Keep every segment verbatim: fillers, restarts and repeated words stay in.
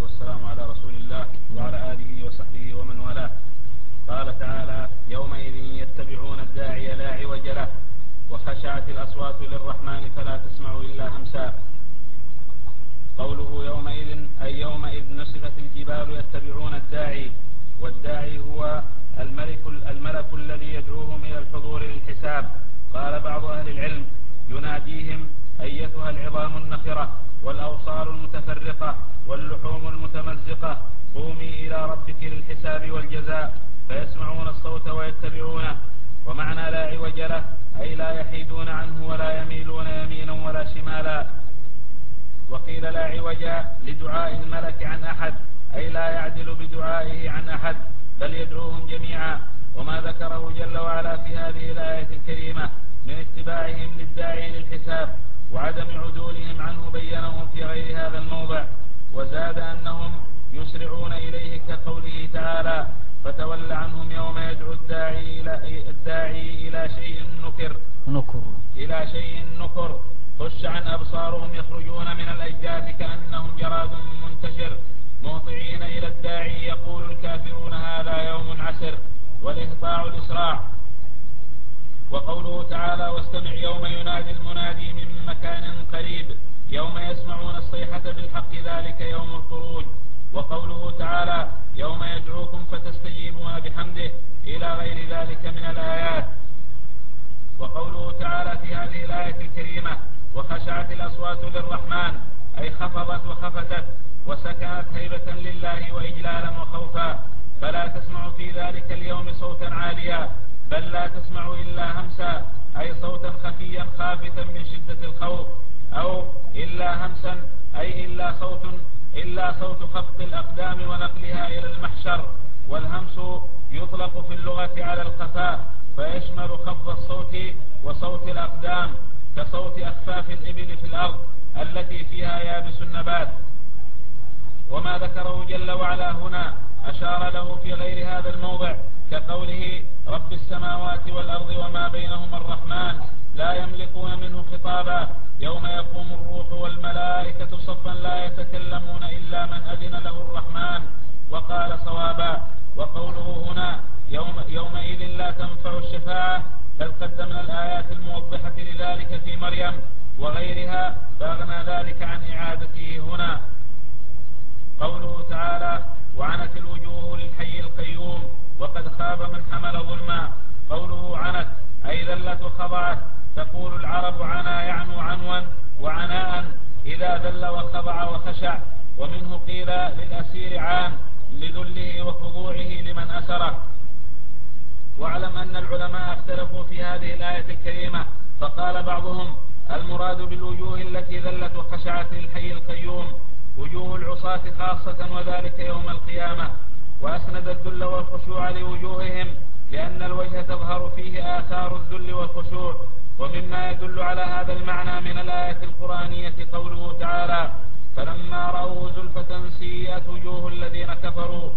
والسلام على رسول الله وعلى آله وصحبه ومن والاه. قال تعالى: يومئذ يتبعون الداعي لا عوج له وخشعت الأصوات للرحمن فلا تسمع إلا همسا. قوله يومئذ أي يومئذ نصفت الجبال يتبعون الداعي، والداعي هو الملك, الملك الذي يدعوهم إلى الحضور للحساب. قال بعض أهل العلم: يناديهم أيتها العظام النخرة والأوصال المتفرقة واللحوم المتمزقة قومي إلى ربك للحساب والجزاء، فيسمعون الصوت ويتبعونه. ومعنى لا عوج له أي لا يحيدون عنه ولا يميلون يمينا ولا شمالا. وقيل لا عوج لدعاء الملك عن أحد أي لا يعدل بدعائه عن أحد بل يدعوهم جميعا. وما ذكره جل وعلا في هذه الآية الكريمة من اتباعهم للداعي للحساب وعدم عدولهم عنه بينه في غير هذا الموضع، وزاد أنهم يسرعون إليه كقوله تعالى: فتول عنهم يوم يدعو الداعي إلى, الداعي إلى شيء نكر نكر إلى شيء نكر خش عن أبصارهم يخرجون من الأجداث كأنهم جراد منتشر مهطعين إلى الداعي يقول الكافرون هذا يوم عسر، والإهطاع الإسراع. وقوله تعالى: واستمع يوم ينادي المنادي من مكان قريب يوم يسمعون الصيحة بالحق ذلك يوم الخروج. وقوله تعالى: يوم يدعوكم فتستجيبون بحمده إلى غير ذلك من الآيات. وقوله تعالى في هذه الآية الكريمة: وخشعت الأصوات للرحمن أي خفضت وخفتت وسكنت هيبة لله وإجلالا وخوفا، فلا تسمع في ذلك اليوم صوتا عاليا بل لا تسمع إلا همسا أي صوتا خفيا خافتا من شدة الخوف، أو إلا همسا أي إلا صوت إلا صوت خفض الأقدام ونقلها إلى المحشر. والهمس يطلق في اللغة على الخفاء فيشمل خفض الصوت وصوت الأقدام كصوت أخفاف الإبل في الأرض التي فيها يابس النبات. وما ذكره جل وعلا هنا أشار له في غير هذا الموضع كقوله: رب السماوات والأرض وما بينهما الرحمن لا يملكون منه خطابا يوم يقوم الروح والملائكة صفا لا يتكلمون إلا من أذن له الرحمن وقال صوابا. وقوله هنا يوم يومئذ لا تنفع الشفاعة بل قدمنا الآيات الموضحة لذلك في مريم وغيرها فأغنى ذلك عن إعادته هنا. قوله تعالى: وعنت الوجوه للحي القيوم وقد خاب من حمل ظلما. قوله عنت أي ذلت وخضعت. تقول العرب عنا يعنو عنوا وعناء إذا ذل وخضع وخشع. ومنه قيل للأسير عان لذله وخضوعه لمن أسره. واعلم أن العلماء اختلفوا في هذه الآية الكريمة، فقال بعضهم: المراد بالوجوه التي ذلت وخشعت للحي القيوم وجوه العصاة خاصة وذلك يوم القيامة. وأسند الذل والخشوع لوجوههم لأن الوجه تظهر فيه آثار الذل والخشوع. ومما يدل على هذا المعنى من الآية القرآنية قوله تعالى: فلما رأوه زلفة سيئت وجوه الذين كفروا.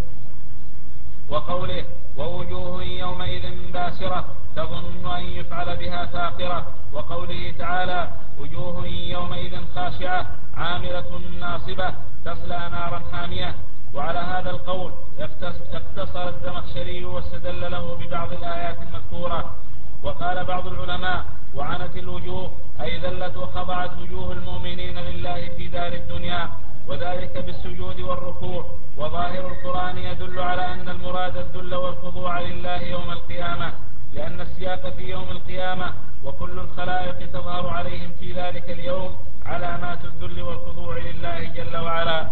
وقوله: ووجوه يومئذ باسرة تظن أن يفعل بها فاقرة. وقوله تعالى: وجوه يومئذ خاشعة عاملة ناصبة تصلى نارا حامية. وعلى هذا القول اقتصر الزمخشري واستدل له ببعض الآيات المذكورة. وقال بعض العلماء: وعنت الوجوه أي ذلت وخضعت وجوه المؤمنين لله في دار الدنيا وذلك بالسجود والركوع. وظاهر القرآن يدل على أن المراد الذل والخضوع لله يوم القيامة لأن السياق في يوم القيامة وكل الخلائق تظهر عليهم في ذلك اليوم علامات الذل والخضوع لله جل وعلا.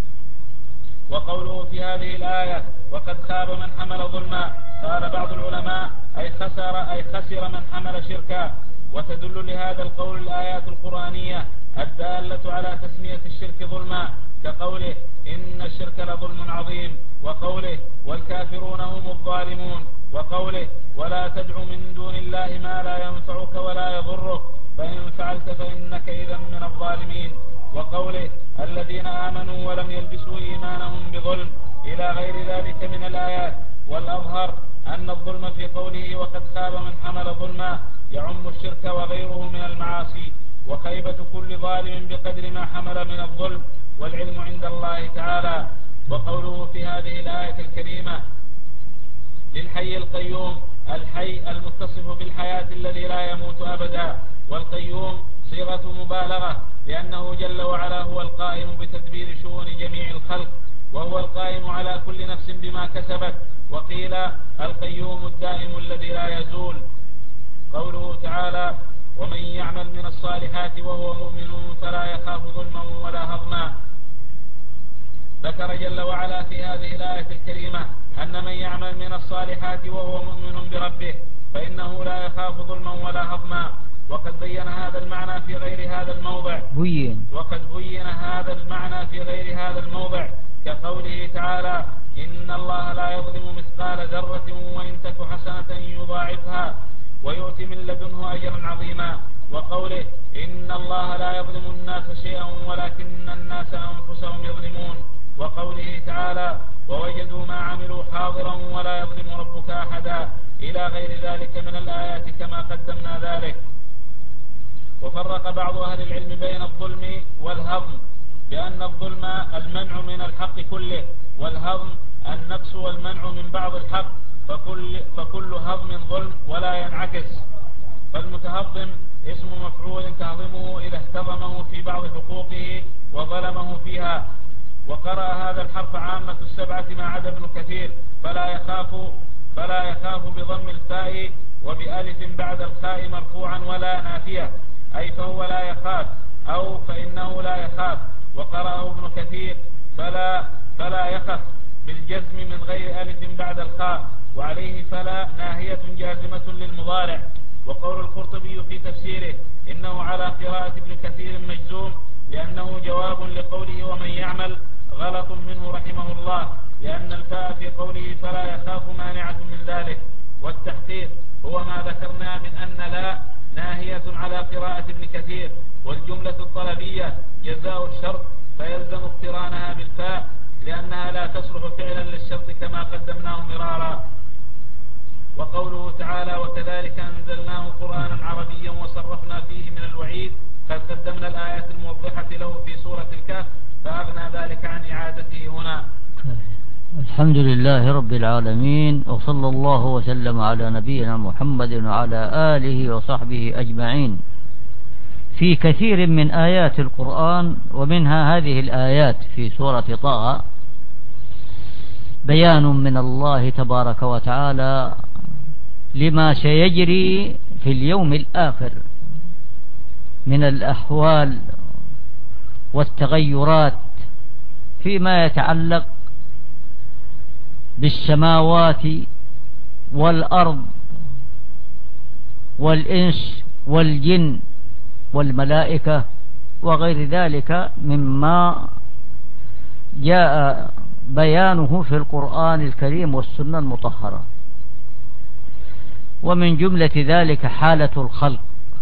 وقوله في هذه الآية: وقد خاب من حمل ظلما، قال بعض العلماء: أي خسر أي خسر من حمل شركا. وتدل لهذا القول الآيات القرآنية الدالة على تسمية الشرك ظلما كقوله: إن الشرك لظلم عظيم. وقوله: والكافرون هم الظالمون. وقوله: ولا تدع من دون الله ما لا ينفعك ولا يضرك فإن فعلت فإنك إذا من الظالمين. وقوله: الذين آمنوا ولم يلبسوا إيمانهم بظلم إلى غير ذلك من الآيات. والأظهر أن الظلم في قوله وقد خاب من حمل ظلما يعم الشرك وغيره من المعاصي وخيبة كل ظالم بقدر ما حمل من الظلم والعلم عند الله تعالى. وقوله في هذه الآية الكريمة للحي القيوم، الحي المتصف بالحياة الذي لا يموت أبدا، والقيوم صيغة مبالغة لأنه جل وعلا هو القائم بتدبير شؤون جميع الخلق، وهو القائم على كل نفس بما كسبت. وقيل القيوم الدائم الذي لا يزول. قوله تعالى ومن يعمل من الصالحات وهو مؤمن فلا يخاف ظلما ولا هضما. ذكر جل وعلا في هذه الآية الكريمة أن من يعمل من الصالحات وهو مؤمن بربه فإنه لا يخاف ظلما ولا هضما. وقد بين هذا المعنى في غير هذا الموضع بين. وقد بين هذا المعنى في غير هذا الموضع كقوله تعالى إن الله لا يظلم مثقال ذرة وإن تك حسنة يضاعفها ويؤتي من لدنه أجرا عظيما. وقوله إن الله لا يظلم الناس شيئا ولكن الناس أنفسهم يظلمون. وقوله تعالى ووجدوا ما عملوا حاضرا ولا يظلم ربك أحدا إلى غير ذلك من الآيات كما قدمنا ذلك. وفرق بعض أهل العلم بين الظلم والهضم بأن الظلم المنع من الحق كله، والهضم النقص والمنع من بعض الحق، فكل, فكل هضم ظلم ولا ينعكس. فالمتهضم اسم مفعول تهضمه إذا اهتضمه في بعض حقوقه وظلمه فيها. وقرأ هذا الحرف عامة السبعة ما عدا ابن كثير فلا يخاف فلا يخاف بضم الفاء وبألف بعد الخاء مرفوعا ولا نافية، أي فهو لا يخاف أو فإنه لا يخاف. وقرأه ابن كثير فلا فلا يخف بالجزم من غير ألف بعد الخاء، وعليه فلا ناهية جازمة للمضارع. وقول القرطبي في تفسيره إنه على قراءة ابن كثير مجزوم لأنه جواب لقوله ومن يعمل غلط منه رحمه الله، لأن الفاء في قوله فلا يخاف مانعة من ذلك. والتحقيق هو ما ذكرنا من أن لا ناهية على قراءة ابن كثير، والجملة الطلبية جزاء الشرط فيلزم اقترانها بالفاء لأنها لا تصلح فعلا للشرط كما قدمناه مرارا. وقوله تعالى وكذلك أنزلناه قرآنا عربيا وصرفنا فيه من الوعيد، قد قدمنا الآيات الموضحة له في سورة الكهف فأغنى ذلك عن إعادته هنا. الحمد لله رب العالمين، وصلى الله وسلم على نبينا محمد وعلى آله وصحبه أجمعين. في كثير من آيات القرآن ومنها هذه الآيات في سورة طه بيان من الله تبارك وتعالى لما سيجري في اليوم الآخر من الأحوال والتغيرات فيما يتعلق بالسماوات والأرض والإنس والجن والملائكة وغير ذلك مما جاء بيانه في القرآن الكريم والسنة المطهرة. ومن جملة ذلك حالة الخلق،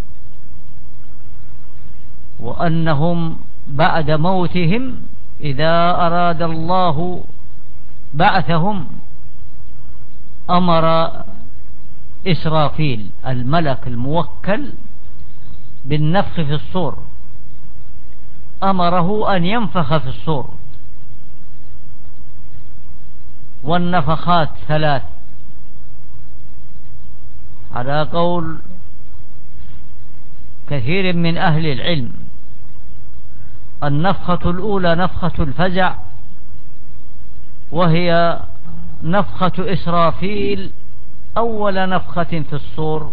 وأنهم بعد موتهم إذا أراد الله بعثهم أمر إسرافيل الملك الموكل بالنفخ في الصور، أمره أن ينفخ في الصور، والنفخات ثلاث على قول كثير من أهل العلم. النفخة الأولى نفخة الفزع، وهي نفخة إسرافيل أول نفخة في الصور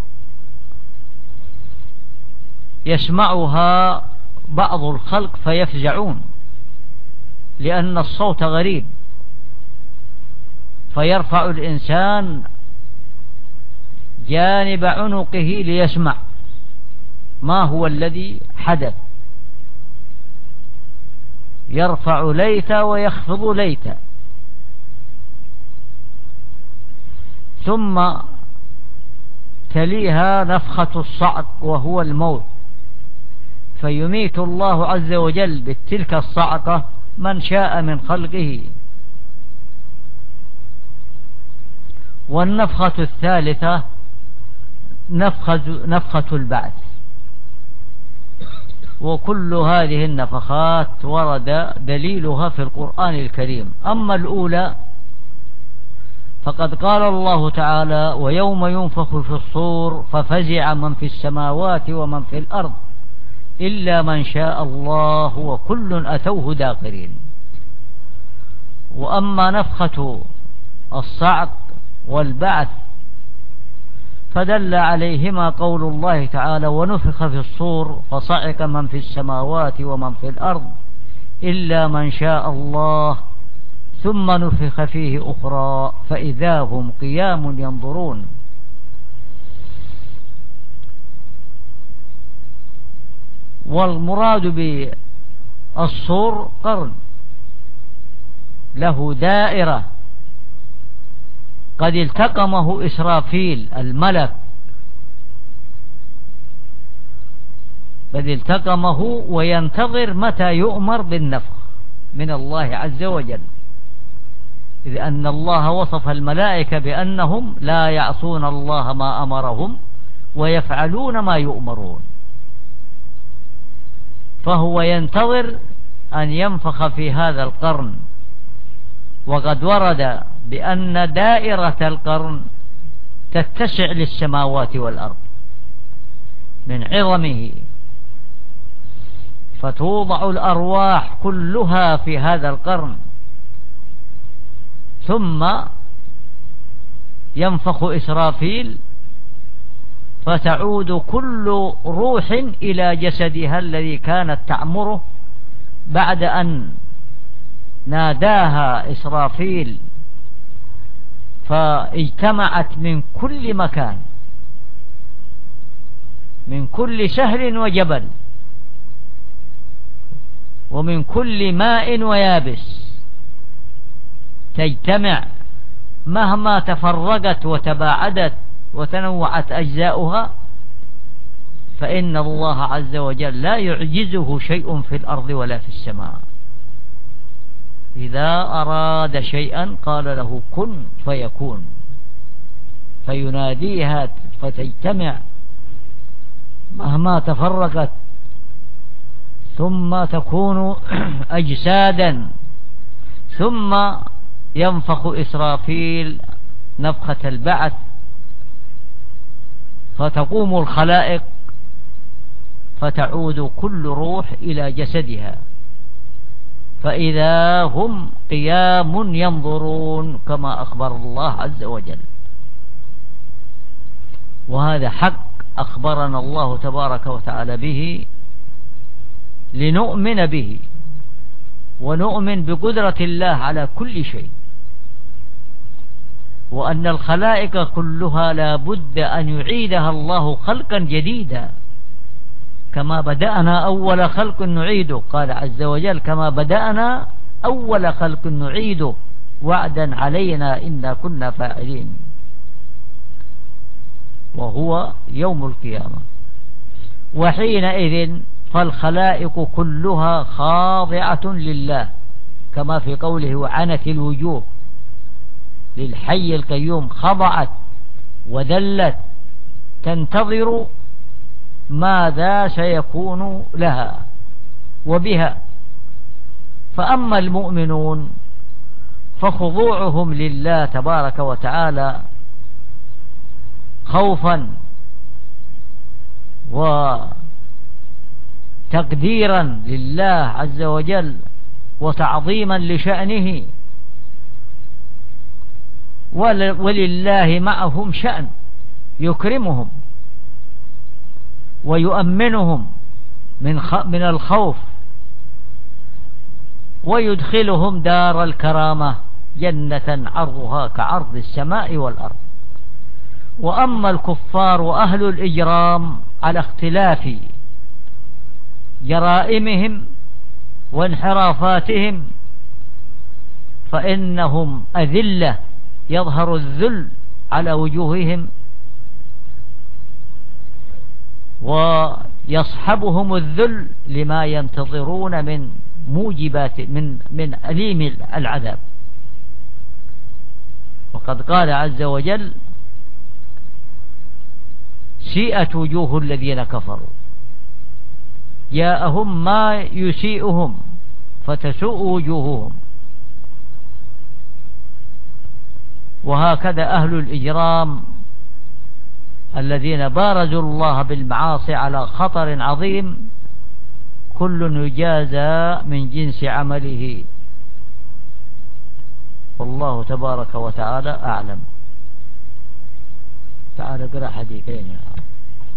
يسمعها بعض الخلق فيفزعون لأن الصوت غريب، فيرفع الإنسان جانب عنقه ليسمع ما هو الذي حدث، يرفع ليت ويخفض ليت. ثم تليها نفخة الصعق وهو الموت، فيميت الله عز وجل بتلك الصعقة من شاء من خلقه. والنفخة الثالثة نفخة, نفخة البعث، وكل هذه النفخات ورد دليلها في القرآن الكريم. أما الأولى فقد قال الله تعالى: ويوم ينفخ في الصور ففزع من في السماوات ومن في الأرض إلا من شاء الله وكل أتوه داخرين. وأما نفخة الصعق والبعث فدل عليهما قول الله تعالى: ونفخ في الصور فصعق من في السماوات ومن في الأرض إلا من شاء الله ثم نفخ فيه أخرى فإذا هم قيام ينظرون. والمراد بالصور قرن له دائرة قد التقمه إسرافيل الملك، قد التقمه وينتظر متى يؤمر بالنفخ من الله عز وجل، إذ أن الله وصف الملائكة بأنهم لا يعصون الله ما أمرهم ويفعلون ما يؤمرون، فهو ينتظر أن ينفخ في هذا القرن. وقد ورد بأن دائرة القرن تتسع للسماوات والأرض من عظمه، فتوضع الأرواح كلها في هذا القرن، ثم ينفخ إسرافيل فتعود كل روح إلى جسدها الذي كانت تعمره بعد أن ناداها إسرافيل، فاجتمعت من كل مكان، من كل سهل وجبل، ومن كل ماء ويابس، تجتمع مهما تفرقت وتباعدت وتنوعت أجزاؤها، فإن الله عز وجل لا يعجزه شيء في الأرض ولا في السماء. إذا أراد شيئا قال له كن فيكون، فيناديها فتجتمع مهما تفرقت، ثم تكون أجسادا، ثم ينفخ إسرافيل نفخة البعث فتقوم الخلائق، فتعود كل روح إلى جسدها، فإذا هم قيام ينظرون كما أخبر الله عز وجل. وهذا حق أخبرنا الله تبارك وتعالى به لنؤمن به، ونؤمن بقدرة الله على كل شيء، وأن الخلائق كلها لا بد أن يعيدها الله خلقا جديدا، كما بدأنا أول خلق نعيده، قال عز وجل: كما بدأنا أول خلق نعيده وعدا علينا إنا كنا فاعلين. وهو يوم القيامة، وحينئذ فالخلائق كلها خاضعة لله، كما في قوله: وعنت الوجوه للحي القيوم، خضعت وذلت تنتظر ماذا سيكون لها وبها. فأما المؤمنون فخضوعهم لله تبارك وتعالى خوفا وتقديرا لله عز وجل وتعظيما لشأنه، ولله معهم شأن يكرمهم ويؤمنهم من من الخوف، ويدخلهم دار الكرامة جنة عرضها كعرض السماء والأرض. وأما الكفار وأهل الإجرام على اختلاف جرائمهم وانحرافاتهم فإنهم أذلة يظهر الذل على وجوههم، ويصحبهم الذل لما ينتظرون من موجبات من من أليم العذاب. وقد قال عز وجل: سيئت وجوه الذين كفروا جاءهم ما يسيئهم فتسوء وجوههم. وهكذا أهل الإجرام الذين بارزوا الله بالمعاصي على خطر عظيم كل يجازى من جنس عمله، والله تبارك وتعالى أعلم. تعال اقرأ حديثين يا رب.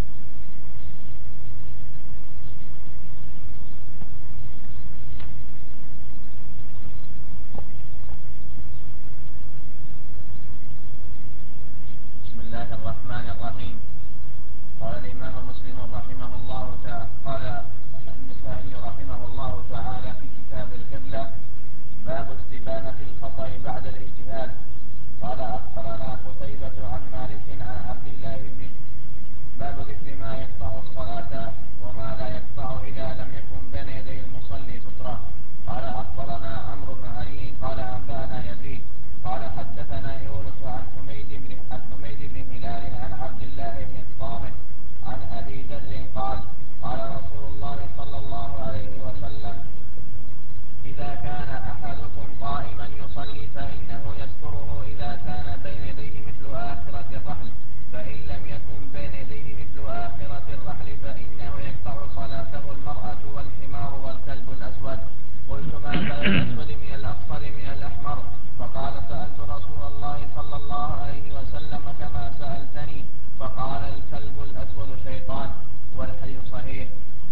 بسم الله الرحمن الرحيم. قال الإمام مسلم رحمه الله تعالى قال النسائي رحمه الله تعالى في كتاب القبلة باب استبانة الخطأ بعد الاجتهاد. قال أخبرنا قتيبة عن مالك عن عبد الله بن باب ذكر ما يقطع الصلاة وما لا يقطع إذا لم يكن بين يدي المصلي سترة. قال أخبرنا عمرو بن علي قال أنبأنا يزيد قال حدثنا يونس عن حميد بن عن حميد بن هلال عن عبد الله بن الصامت عن أبي ذر قال قال رسول الله صلى الله عليه وسلم إذا كان أحدكم قائما يصلي فإنه يستره إذا كان بين يديه مثل آخرة الرحل، فإن لم يكن بين يديه مثل آخرة الرحل فإنه يقطع صلاته المرأة والحمار والكلب الأسود. قلت ما بين الأسود من الأصفر من الأحمر؟ فقال سألت رسول الله صلى الله عليه وسلم كما سألتني، فقال الكلب الأسود شيطان، والحديث صحيح.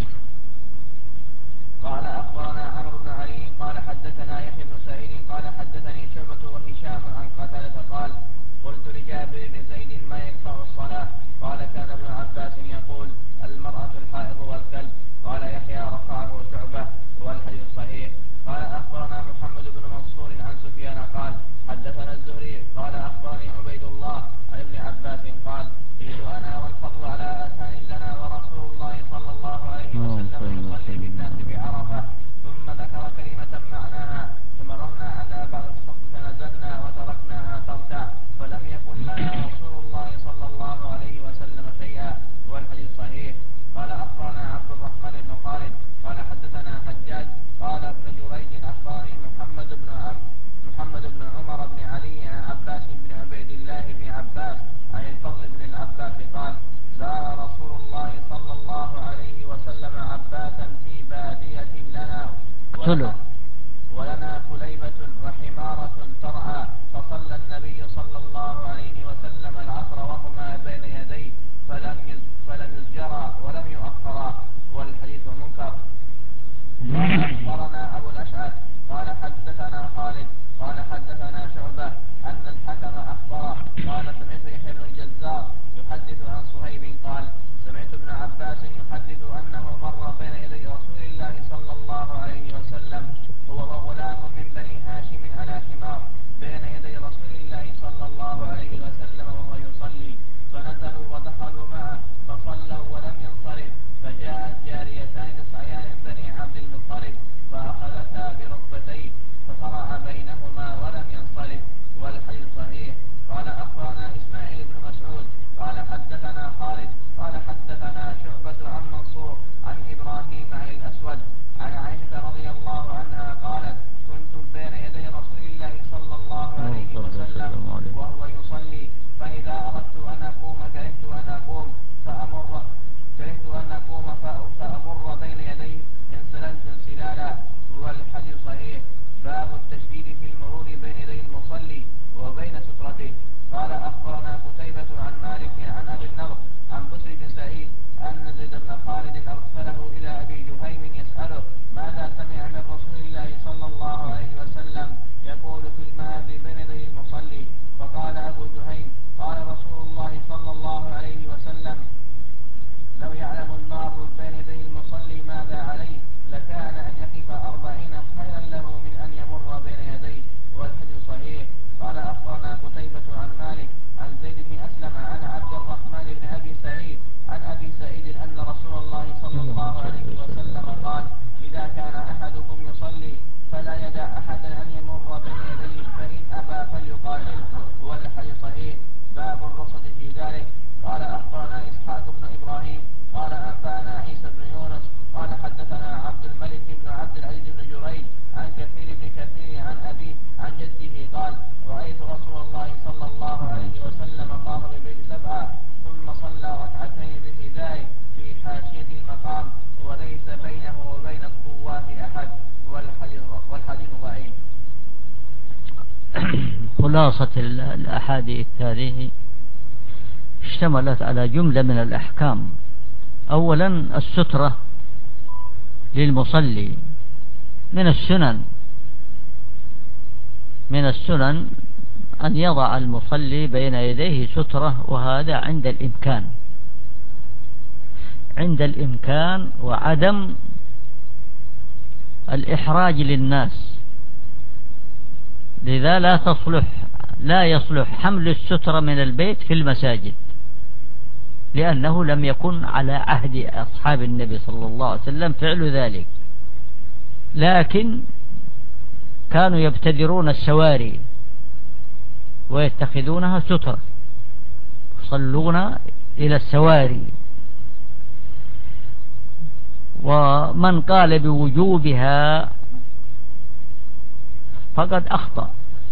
قال أخبرنا عمرو بن علي قال حدثنا يحيى بن سعيد قال حدثني شعبة وهشام عن قتادة قال قلت لجابر بن زيد ما يقطع الصلاة؟ قال كان ابن عباس يقول المرأة الحائض والكلب. قال يحيى رفعه شعبة، والحديث صحيح. قال أخبرنا محمد بن منصور عن سفيان قال حدثنا الزهري قال أخبرني عبيد الله عن ابن عباس قال قيل أنا والفضل على آتان لنا ورسول الله صلى الله عليه وسلم يصلي بالناس بعرفة، ثم ذكر كلمة معناها فمررنا على بعض الصف فنزلنا وتركناها ترتع فلم يقل لنا رسول الله صلى الله عليه وسلم شيئا، والحديث صحيح. قال أخبرنا عبد الرحمن بن خالد قال حدثنا حجاج قال ابن جريج أخبرني محمد بن عم محمد بن عمر بن علي عن عباس بن عبيد الله بن عباس عن الفضل بن العباس قال زار رسول الله صلى الله عليه وسلم عباسا في بادية لنا ولنا, ولنا كليبة وحمارة ترعى، فصلى النبي صلى الله عليه وسلم العصر وهما بين يديه فلم فلم يزجرا ولم يؤخرا، والحديث منكر. قال أخبرنا أبو الأشعث قال حدثنا خالد قال حدثنا شعبة أن الحكم أخبره قال سمعت يحيى بن الجزار يحدث عن صهيب قال سمعت ابن عباس يحدث أنه مر بين يدي رسول الله صلى الله عليه وسلم هو وغلام من بني هاشم على حمار بين يدي رسول الله صلى الله عليه وسلم وهو يصلي، فنزلوا ودخلوا معه فصلوا ولم ينصرف، فجاءت جاريتان تسعيان بني عبد المطلب فأخذتا بركبتيه ففرع بينهما ولم ينصرف، والحديث صحيح. قال أخبرنا إسماعيل بن مسعود قال حدثنا خالد قال حدثنا شعبة عن منصور عن إبراهيم عن الأسود عن عائشة رضي الله عنها قالت كنت بين يدي رسول الله صلى الله عليه وسلم وهو يصلي، فإذا أردت أن أقوم كرهت أن أقوم فأمر كرهت أن أقوم فأمر بين يديه انسللت انسلالا، والحديث صحيح. باب التشديد في المرور بين يدي المصلي وبين سترته. قال أخبرنا قتيبة عن مالك عن أبي النضر عن بشر بن سعيد أن زيد بن خالد أرسله إلى أبي جهيم يسأله ماذا سمع من رسول الله صلى الله عليه وسلم يقول في المار بين يدي المصلي، فقال أبو جهيم قال رسول الله صلى الله عليه وسلم لو يعلم المار بين يدي المصلي ماذا عليه لكان أن يقف أربعين خيرا له من أن يمر بين يديه، ولا يدع أحدا أن يمر بين يديه فإن أبى فليقاتله. والحديث صحيح. باب الرخصة في ذلك. قال أخبرنا إسحاق بن إبراهيم قال أنبأنا عيسى بن يونس قال حدثنا عبد الملك بن عبد العزيز بن جريج عن كثير بن كثير عن أبيه عن جده قال رأيت رسول الله صلى الله عليه وسلم قام بالبيت سبعا ثم صلى ركعتين بحذائه في حاشية المقام وليس بينه وبين الطواف أحد. والحديث والحديث ضعيف. خلاصة الأحاديث هذه اشتملت على جملة من الأحكام. أولا السترة للمصلي من السنن من السنن أن يضع المصلي بين يديه سترة، وهذا عند الإمكان عند الإمكان وعدم الإحراج للناس. لذا لا تصلح لا يصلح حمل السترة من البيت في المساجد، لأنه لم يكن على عهد أصحاب النبي صلى الله عليه وسلم فعل ذلك، لكن كانوا يبتدرون السواري ويتخذونها سترة، يصلون إلى السواري. ومن قال بوجوبها فقد أخطأ.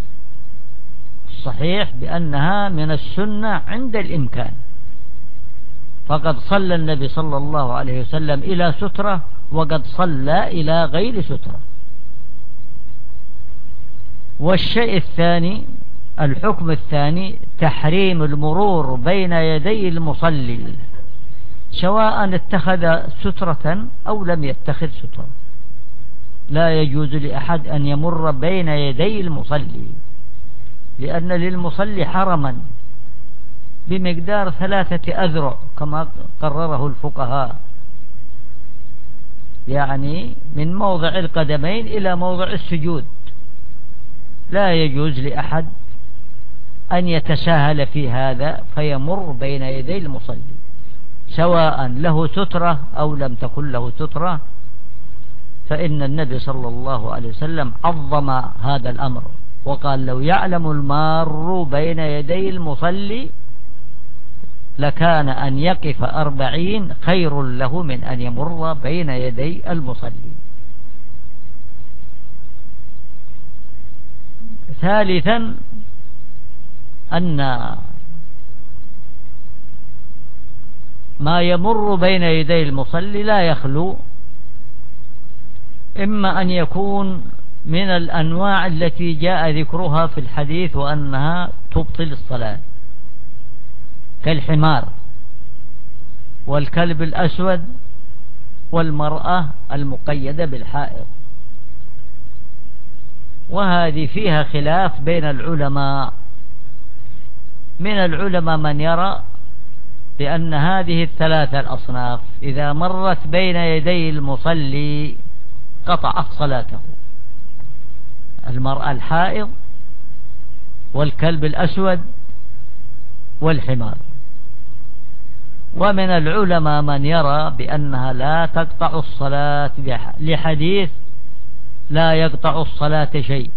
الصحيح بأنها من السنة عند الإمكان، فقد صلى النبي صلى الله عليه وسلم إلى سترة وقد صلى إلى غير سترة. والشيء الثاني، الحكم الثاني، تحريم المرور بين يدي المصلي سواء اتخذ سترة أو لم يتخذ سترة. لا يجوز لأحد أن يمر بين يدي المصلي، لأن للمصلي حرما بمقدار ثلاثة أذرع كما قرره الفقهاء، يعني من موضع القدمين إلى موضع السجود. لا يجوز لأحد أن يتساهل في هذا فيمر بين يدي المصلي سواء له سترة أو لم تكن له سترة، فإن النبي صلى الله عليه وسلم عظم هذا الأمر وقال لو يعلم المار بين يدي المصلي لكان أن يقف أربعين خير له من أن يمر بين يدي المصلي. ثالثا أن ما يمر بين يدي المصلي لا يخلو إما أن يكون من الأنواع التي جاء ذكرها في الحديث وأنها تبطل الصلاة، كالحمار والكلب الأسود والمرأة المقيدة بالحائض، وهذه فيها خلاف بين العلماء. من العلماء من يرى بأن هذه الثلاثة الأصناف إذا مرت بين يدي المصلي قطعت صلاته، المرأة الحائض والكلب الأسود والحمار. ومن العلماء من يرى بأنها لا تقطع الصلاة لحديث لا يقطع الصلاة شيء.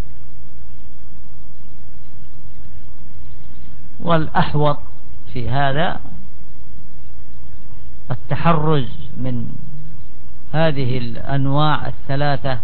والأحوط في هذا التحرز من هذه الأنواع الثلاثة.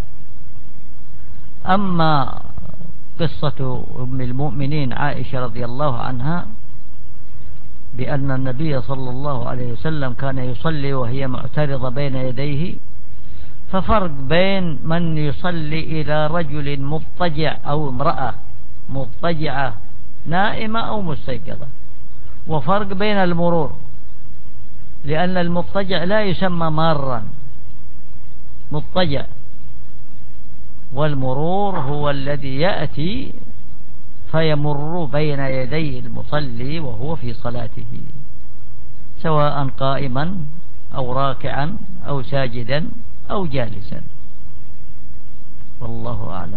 أما قصة أم المؤمنين عائشة رضي الله عنها بأن النبي صلى الله عليه وسلم كان يصلي وهي معترضة بين يديه، ففرق بين من يصلي إلى رجل مضطجع أو امرأة مضطجعة نائمة أو مستيقظة، وفرق بين المرور، لأن المضطجع لا يسمى مارا، مضطجع، والمرور هو الذي يأتي فيمر بين يدي المصلي وهو في صلاته سواء قائما أو راكعا أو ساجدا أو جالسا، والله أعلم.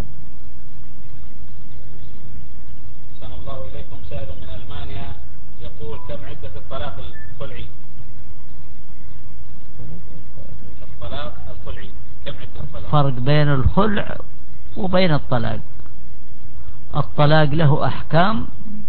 أحسن الله إليكم. سائل من ألمانيا يقول كم عدة الطلاق الخلعي؟ الطلاق الخلعي كم عدة الطلاق؟ فرق بين الخلع وبين الطلاق. الطلاق له أحكام.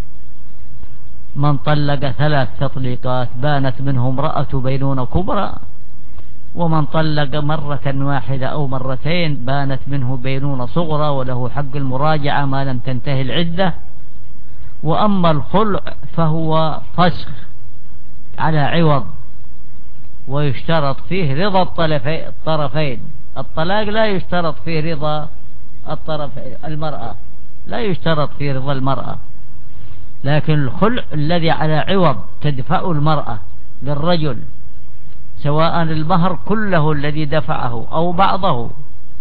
من طلق ثلاث تطليقات بانت منه امرأة بينونة كبرى، ومن طلق مرة واحدة أو مرتين بانت منه بينونة صغرى وله حق المراجعة ما لم تنتهي العدة. وأما الخلع فهو فسخ على عوض، ويشترط فيه رضا الطرفين. الطلاق لا يشترط فيه رضا الطرفين، المرأة لا يشترط فيه رضا المرأة، لكن الخلع الذي على عوض تدفع المرأة للرجل سواء المهر كله الذي دفعه أو بعضه،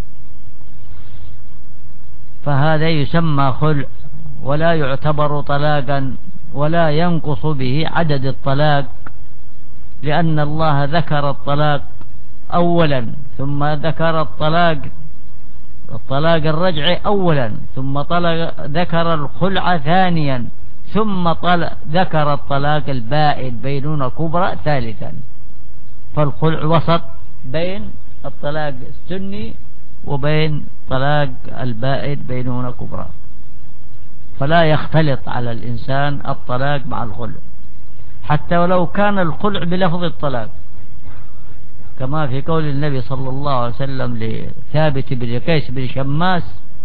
فهذا يسمى خلع ولا يعتبر طلاقا ولا ينقص به عدد الطلاق، لأن الله ذكر الطلاق أولا ثم ذكر الطلاق الطلاق الرجعي أولا ثم طلق ذكر الخلع ثانيا ثم طلق ذكر الطلاق البائن بينونة كبرى ثالثا. فالخلع وسط بين الطلاق السني وبين طلاق البائن بينونة كبرى، فلا يختلط على الإنسان الطلاق مع الخلع، حتى ولو كان الخلع بلفظ الطلاق، كما في قول النبي صلى الله عليه وسلم لثابت بن قيس بن شماس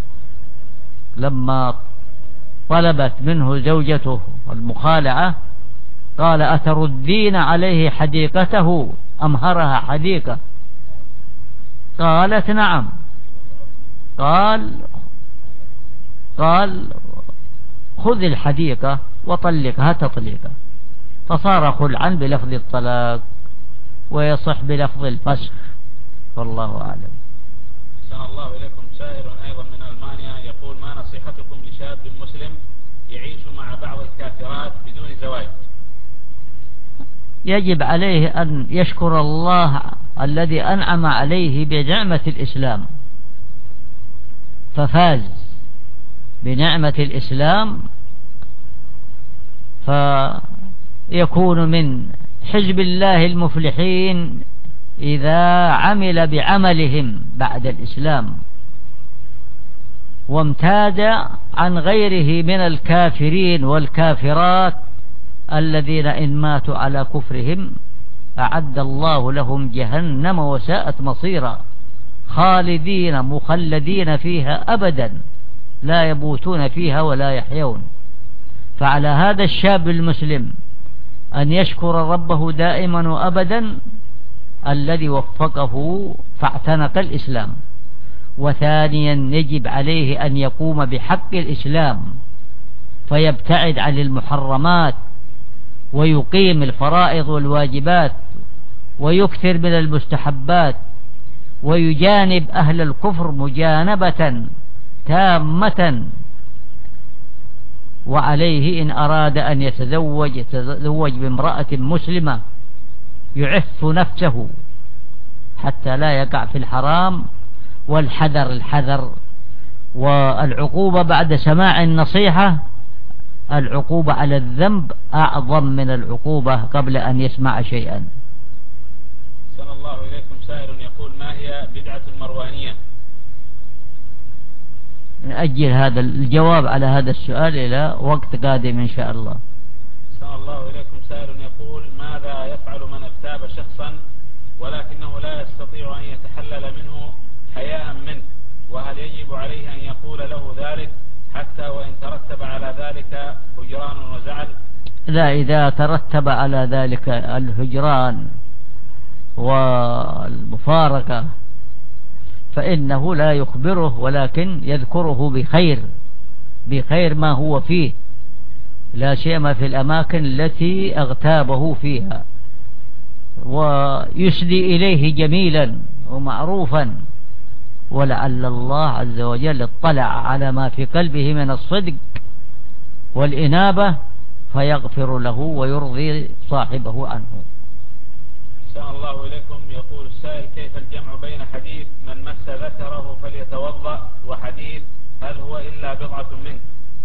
لما طلبت منه زوجته المخالعة قال: أتردين عليه حديقته؟ أمهرها حديقة. قالت: نعم. قال قال خذ الحديقة وطلقها تطليقا، فصار خلعا بلفظ الطلاق ويصح بلفظ الفسخ، والله أعلم. أحسن الله إليكم. سائر أيضا من ألمانيا يقول: ما نصيحتكم لشاب مسلم يعيش مع بعض الكافرات بدون زواج؟ يجب عليه أن يشكر الله الذي أنعم عليه بنعمة الإسلام، ففاز بنعمة الإسلام، فيكون من حزب الله المفلحين إذا عمل بعملهم بعد الإسلام وامتاز عن غيره من الكافرين والكافرات الذين إن ماتوا على كفرهم أعد الله لهم جهنم وساءت مصيرا، خالدين مخلدين فيها أبدا لا يموتون فيها ولا يحيون. فعلى هذا الشاب المسلم أن يشكر ربه دائما وأبدا الذي وفقه فاعتنق الإسلام. وثانيا يجب عليه أن يقوم بحق الإسلام فيبتعد عن المحرمات ويقيم الفرائض والواجبات ويكثر من المستحبات ويجانب أهل الكفر مجانبة تامة. وعليه إن أراد أن يتزوج يتزوج بامرأة مسلمة يعف نفسه حتى لا يقع في الحرام، والحذر الحذر. والعقوبة بعد سماع النصيحة، العقوبة على الذنب أعظم من العقوبة قبل أن يسمع شيئا. صلى الله إليكم. سائل يقول: ما هي بدعة المروانية؟ نأجل هذا الجواب على هذا السؤال إلى وقت قادم إن شاء الله. صلى الله إليكم. سائل يقول: ماذا يفعل من اغتاب شخصا ولكنه لا يستطيع أن يتحلل منه حياء منه، وهل يجب عليه أن يقول له ذلك حتى وإن ترتب على ذلك هجران وزعل؟ لا، إذا ترتب على ذلك الهجران والمفارقة فإنه لا يخبره، ولكن يذكره بخير بخير ما هو فيه، لا سيما في الأماكن التي اغتابه فيها، ويسدي إليه جميلا ومعروفا، ولعل الله عز وجل اطلع على ما في قلبه من الصدق والإنابة فيغفر له ويرضي صاحبه عنه. أحسن الله إليكم. يقول السائل: كيف الجمع بين حديث من مس ذكره فليتوضأ وحديث هل هو إلا بضعة منك؟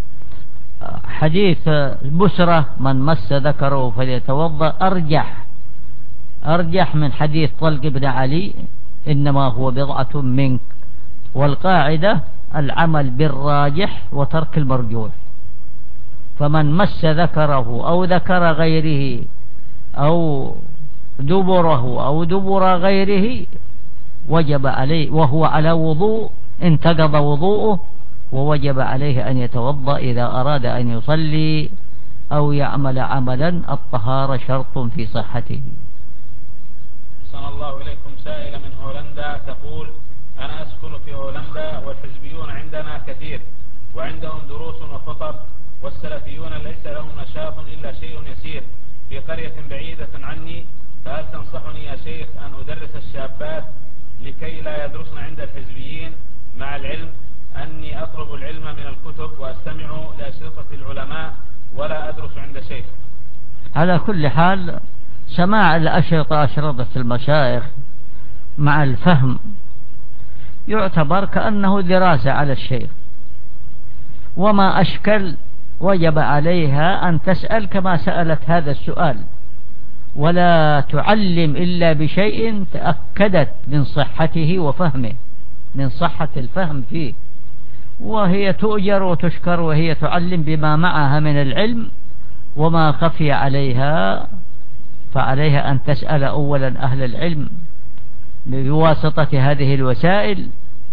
حديث بسرة من مس ذكره فليتوضأ أرجح أرجح من حديث طلق بن علي إنما هو بضعة منك. والقاعدة العمل بالراجح وترك المرجوح. فمن مس ذكره أو ذكر غيره أو دبره أو دبر غيره وجب عليه وهو على وضوء انتقض وضوءه، ووجب عليه أن يتوضأ إذا أراد أن يصلي أو يعمل عملا الطهارة شرط في صحته. صلى الله إليكم. سائلة من هولندا تقول: أنا أسكن في هولندا والحزبيون عندنا كثير وعندهم دروس وخطب، والسلفيون ليس لهم نشاط إلا شيء يسير في قرية بعيدة عني، فهل تنصحني يا شيخ أن أدرس الشابات لكي لا يدرسن عند الحزبيين، مع العلم أني أطلب العلم من الكتب وأستمع لأشرطة العلماء ولا أدرس عند شيخ؟ على كل حال سماع الأشرطة أشرطة المشايخ مع الفهم يعتبر كأنه دراسة على الشيخ، وما أشكل وجب عليها أن تسأل كما سألت هذا السؤال، ولا تعلم إلا بشيء تأكدت من صحته وفهمه، من صحة الفهم فيه، وهي تؤجر وتشكر وهي تعلم بما معها من العلم. وما خفي عليها فعليها أن تسأل أولا أهل العلم بواسطة هذه الوسائل،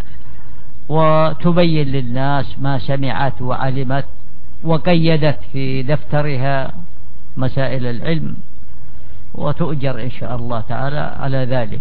وتبين للناس ما سمعت وعلمت وقيدت في دفترها مسائل العلم، وتؤجر إن شاء الله تعالى على ذلك.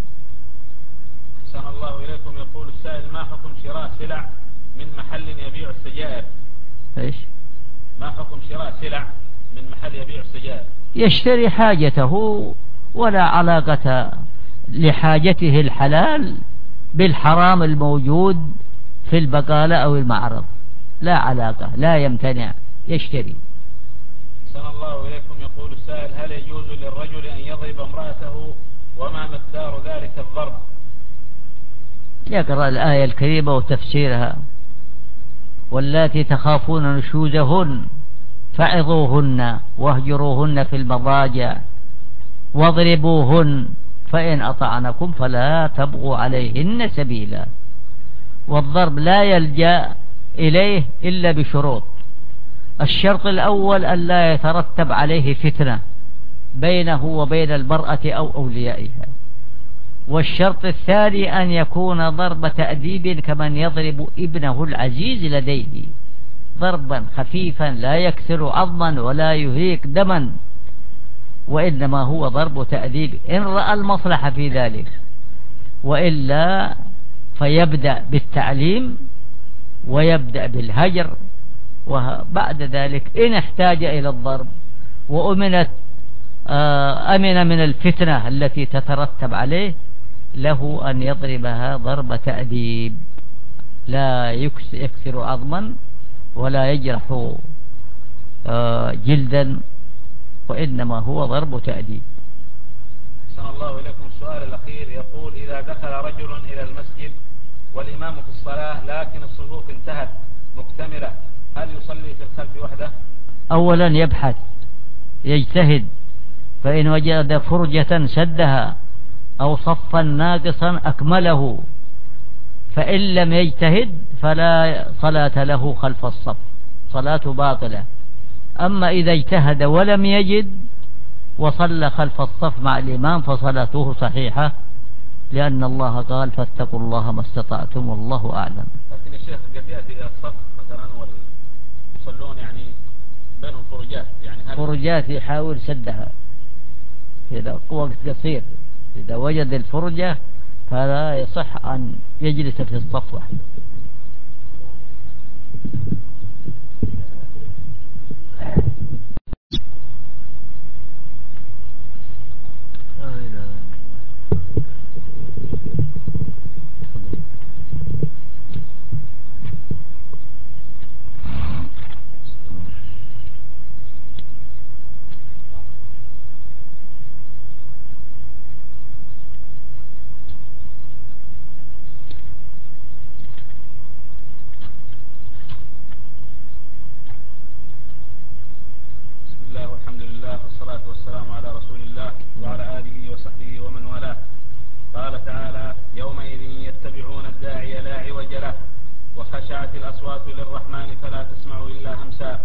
أحسن الله إليكم. يقول السائل: ما حكم شراء سلع من محل يبيع السجائر؟ إيش؟ ما حكم شراء سلع من محل يبيع السجائر؟ يشتري حاجته، ولا علاقة لحاجته الحلال بالحرام الموجود في البقالة أو المعرض، لا علاقة، لا يمتنع، يشتري. أحسن الله إليكم. يقول السائل: هل يجوز للرجل أن يضرب امرأته، وما مقدار ذلك الضرب؟ يقرأ الآية الكريمة وتفسيرها: واللاتي تخافون نشوزهن فعظوهن واهجروهن في المضاجع واضربوهن فإن أطعنكم فلا تبغوا عليهن سبيلا. والضرب لا يلجأ إليه إلا بشروط. الشرط الأول أن لا يترتب عليه فتنة بينه وبين المرأة أو أوليائها. والشرط الثاني أن يكون ضرب تأديب كمن يضرب ابنه العزيز لديه، ضربا خفيفا لا يكسر عظما ولا يهيك دما، وإنما هو ضرب تأديب إن رأى المصلحة في ذلك، وإلا فيبدأ بالتعليم ويبدأ بالهجر، وبعد ذلك إن احتاج إلى الضرب وأمنت أمن من الفتنة التي تترتب عليه له أن يضربها ضرب تأديب، لا يكسر عظما ولا يجرح جلدا، وإنما هو ضرب تأديب. أحسن الله إليكم. السؤال الأخير يقول: إذا دخل رجل إلى المسجد والإمام في الصلاة لكن الصفوف انتهت مكتملة، هل يصلي في الخلف وحده؟ أولا يبحث، يجتهد، فإن وجد فرجة سدها أو صفا ناقصا أكمله، فإن لم يجتهد فلا صلاة له خلف الصف، صلاة باطلة. أما إذا اجتهد ولم يجد وصلى خلف الصف مع الإمام فصلاته صحيحة، لأن الله قال: فاتقوا الله ما استطعتم والله أعلم. لكن يا شيخ قد يأتي إلى الصف مثلا والمصلون يعني بينهم فرجات، يعني هل فرجات يحاول سدها إذا وقت قصير، إذا وجد الفرجة فلا يصح أن يجلس في الصف وحده. وخشعت الأصوات للرحمن فلا تسمع إلا همسا.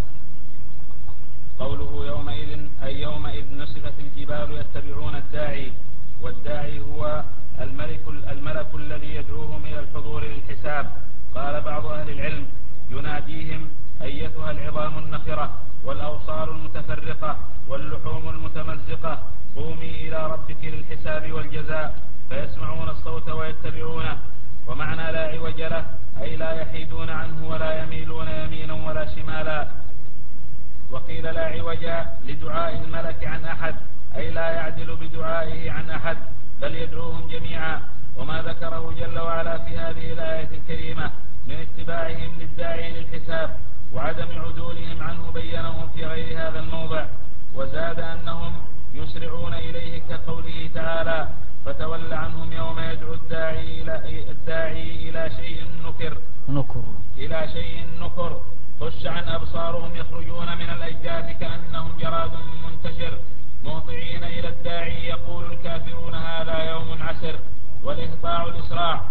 قوله يومئذ أي يومئذ نسفت الجبال يتبعون الداعي، والداعي هو الملك, الملك الذي يدعوهم إلى الحضور للحساب. قال بعض أهل العلم يناديهم أيتها العظام النخرة والأوصار المتفرقة واللحوم المتمزقة قومي إلى ربك للحساب والجزاء، فيسمعون الصوت ويتبعونه. ومعنى لا عوج له أي لا يحيدون عنه ولا يميلون يمينا ولا شمالا. وقيل لا عوج لدعاء الملك عن أحد أي لا يعدل بدعائه عن أحد بل يدعوهم جميعا. وما ذكره جل وعلا في هذه الآية الكريمة من اتباعهم للداعي للحساب وعدم عدولهم عنه بينه في غير هذا الموضع. وزاد أنهم يسرعون إليه كقوله تعالى فتول عنهم يوم يدعو الداعي إلى, الداعي إلى شيء نكر نكر إلى شيء نكر خش عن أبصارهم يخرجون من الأجداث كأنهم جراد منتشر مهطعين إلى الداعي يقول الكافرون هذا يوم عسر. والإهطاع الإسراع.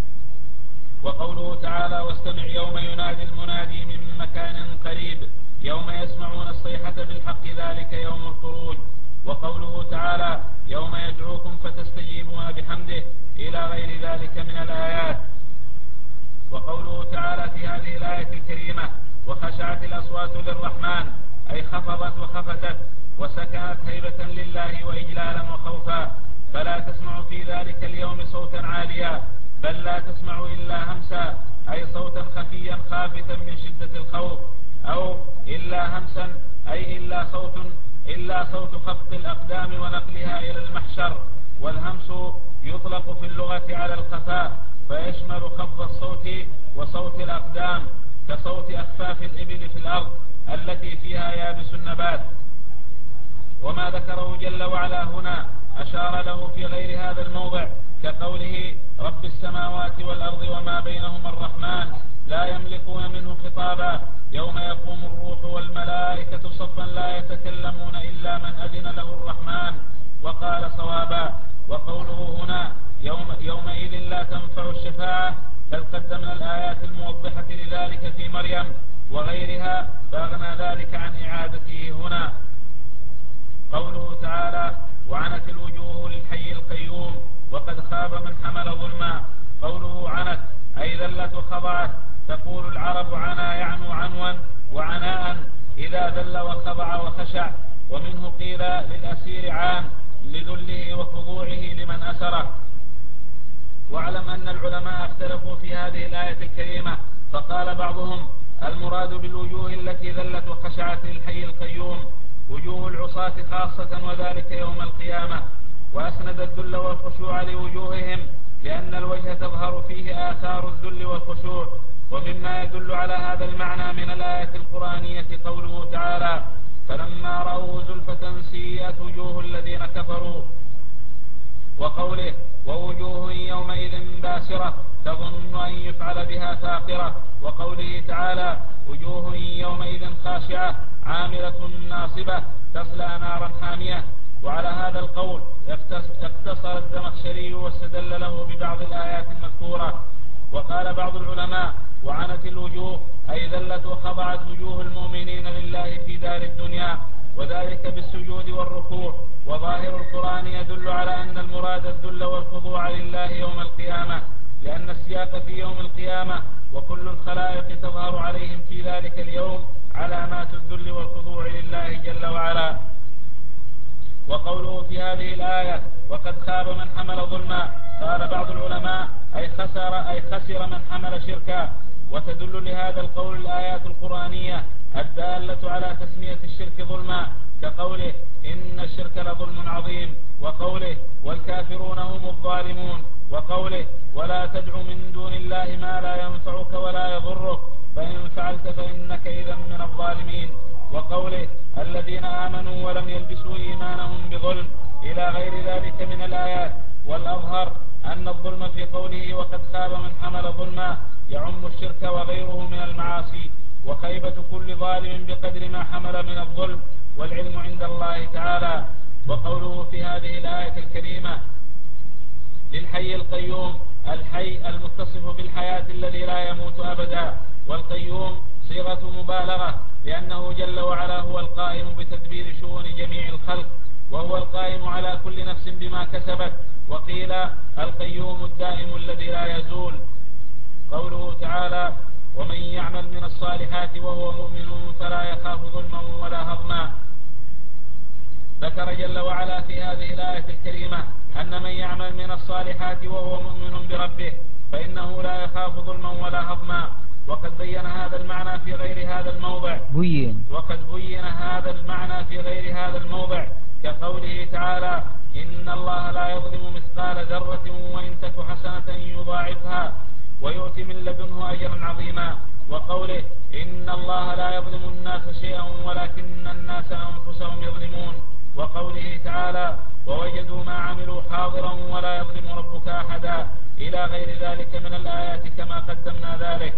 وقوله تعالى واستمع يوم ينادي المنادي من مكان قريب يوم يسمعون الصيحة بالحق ذلك يوم الخروج. وقوله تعالى يوم يدعوكم فتستجيبون بحمده إلى غير ذلك من الآيات. وقوله تعالى في هذه الآية الكريمة وخشعت الأصوات للرحمن أي خفضت وخفتت وسكنت هيبة لله وإجلالا وخوفا، فلا تسمع في ذلك اليوم صوتا عاليا بل لا تسمع إلا همسا أي صوتا خفيا خافتا من شدة الخوف، أو إلا همسا أي إلا صوت إلا صوت خفض الأقدام ونقلها إلى المحشر. والهمس يطلق في اللغة على الخفاء فيشمل خفض الصوت وصوت الأقدام كصوت أخفاف الإبل في الأرض التي فيها يابس النبات. وما ذكره جل وعلا هنا أشار له في غير هذا الموضع كقوله رب السماوات والأرض وما بينهما الرحمن لا يملكون منه خطابا يوم يقوم الروح والملائكة صفا لا يتكلمون إلا من أذن له الرحمن وقال صوابا. وقوله هنا يوم يومئذ لا تنفع الشفاعة بل قدمنا الآيات الموضحة لذلك في مريم وغيرها فأغنى ذلك عن إعادته هنا. قوله تعالى وعنت الوجوه للحي القيوم وقد خاب من حمل ظلما. قوله عنت أي ذلت وخضعت. تقول العرب عنا يعنو عنوا وعناء إذا ذل وخضع وخشع. ومنه قيل للأسير عان لذله وخضوعه لمن أسره. واعلم أن العلماء اختلفوا في هذه الآية الكريمة فقال بعضهم المراد بالوجوه التي ذلت وخشعت للحي القيوم وجوه العصاة خاصة وذلك يوم القيامة. وأسند الذل والخشوع لوجوههم لأن الوجه تظهر فيه آثار الذل والخشوع. ومما يدل على هذا المعنى من الآية القرآنية قوله تعالى فلما رأوه زلفة سيئت وجوه الذين كفروا. وقوله ووجوه يومئذ باسرة تظن أن يفعل بها فاقرة. وقوله تعالى وجوه يومئذ خاشعة عاملة ناصبة تصلى نارا حامية. وعلى هذا القول اقتصر الزمخشري واستدل له ببعض الآيات المذكورة. وقال بعض العلماء وعنت الوجوه أي ذلت وخضعت وجوه المؤمنين لله في دار الدنيا وذلك بالسجود والركوع. وظاهر القرآن يدل على أن المراد الذل والخضوع لله يوم القيامة لأن السياق في يوم القيامة وكل الخلائق تظهر عليهم في ذلك اليوم علامات الذل والخضوع لله جل وعلا. وقوله في هذه الآية وقد خاب من حمل ظلما قال بعض العلماء أي خسر أي خسر من حمل شركا. وتدل لهذا القول الآيات القرآنية الدالة على تسمية الشرك ظلما كقوله إن الشرك لظلم عظيم. وقوله والكافرون هم الظالمون. وقوله ولا تدع من دون الله ما لا ينفعك ولا يضرك فإن فعلت فإنك إذا من الظالمين. وقوله الذين آمنوا ولم يلبسوا إيمانهم بظلم إلى غير ذلك من الآيات. والأظهر أن الظلم في قوله وقد خاب من حمل ظلما يعم الشرك وغيره من المعاصي وخيبة كل ظالم بقدر ما حمل من الظلم والعلم عند الله تعالى. وقوله في هذه الآية الكريمة للحي القيوم الحي المتصف بالحياة الذي لا يموت أبدا. والقيوم صيغة مبالغة لأنه جل وعلا هو القائم بتدبير شؤون جميع الخلق، وهو القائم على كل نفس بما كسبت. وقيل القيوم الدائم الذي لا يزول. قوله تعالى: ومن يعمل من الصالحات وهو مؤمن فلا يخاف ظلما ولا هضما. ذكر جل وعلا في هذه الآية الكريمة أن من يعمل من الصالحات وهو مؤمن بربه فإنه لا يخاف ظلما ولا هضما. وقد بين هذا المعنى في غير هذا الموضع بين وقد بين هذا المعنى في غير هذا الموضع كقوله تعالى: إن الله لا يظلم مثقال ذرة وإن تك حسنة يضاعفها ويؤتي من لدنه أجرا عظيما. وقوله: إن الله لا يظلم الناس شيئا ولكن الناس أنفسهم يظلمون. وقوله تعالى: ووجدوا ما عملوا حاضرا ولا يظلم ربك أحدا، إلى غير ذلك من الآيات كما قدمنا ذلك.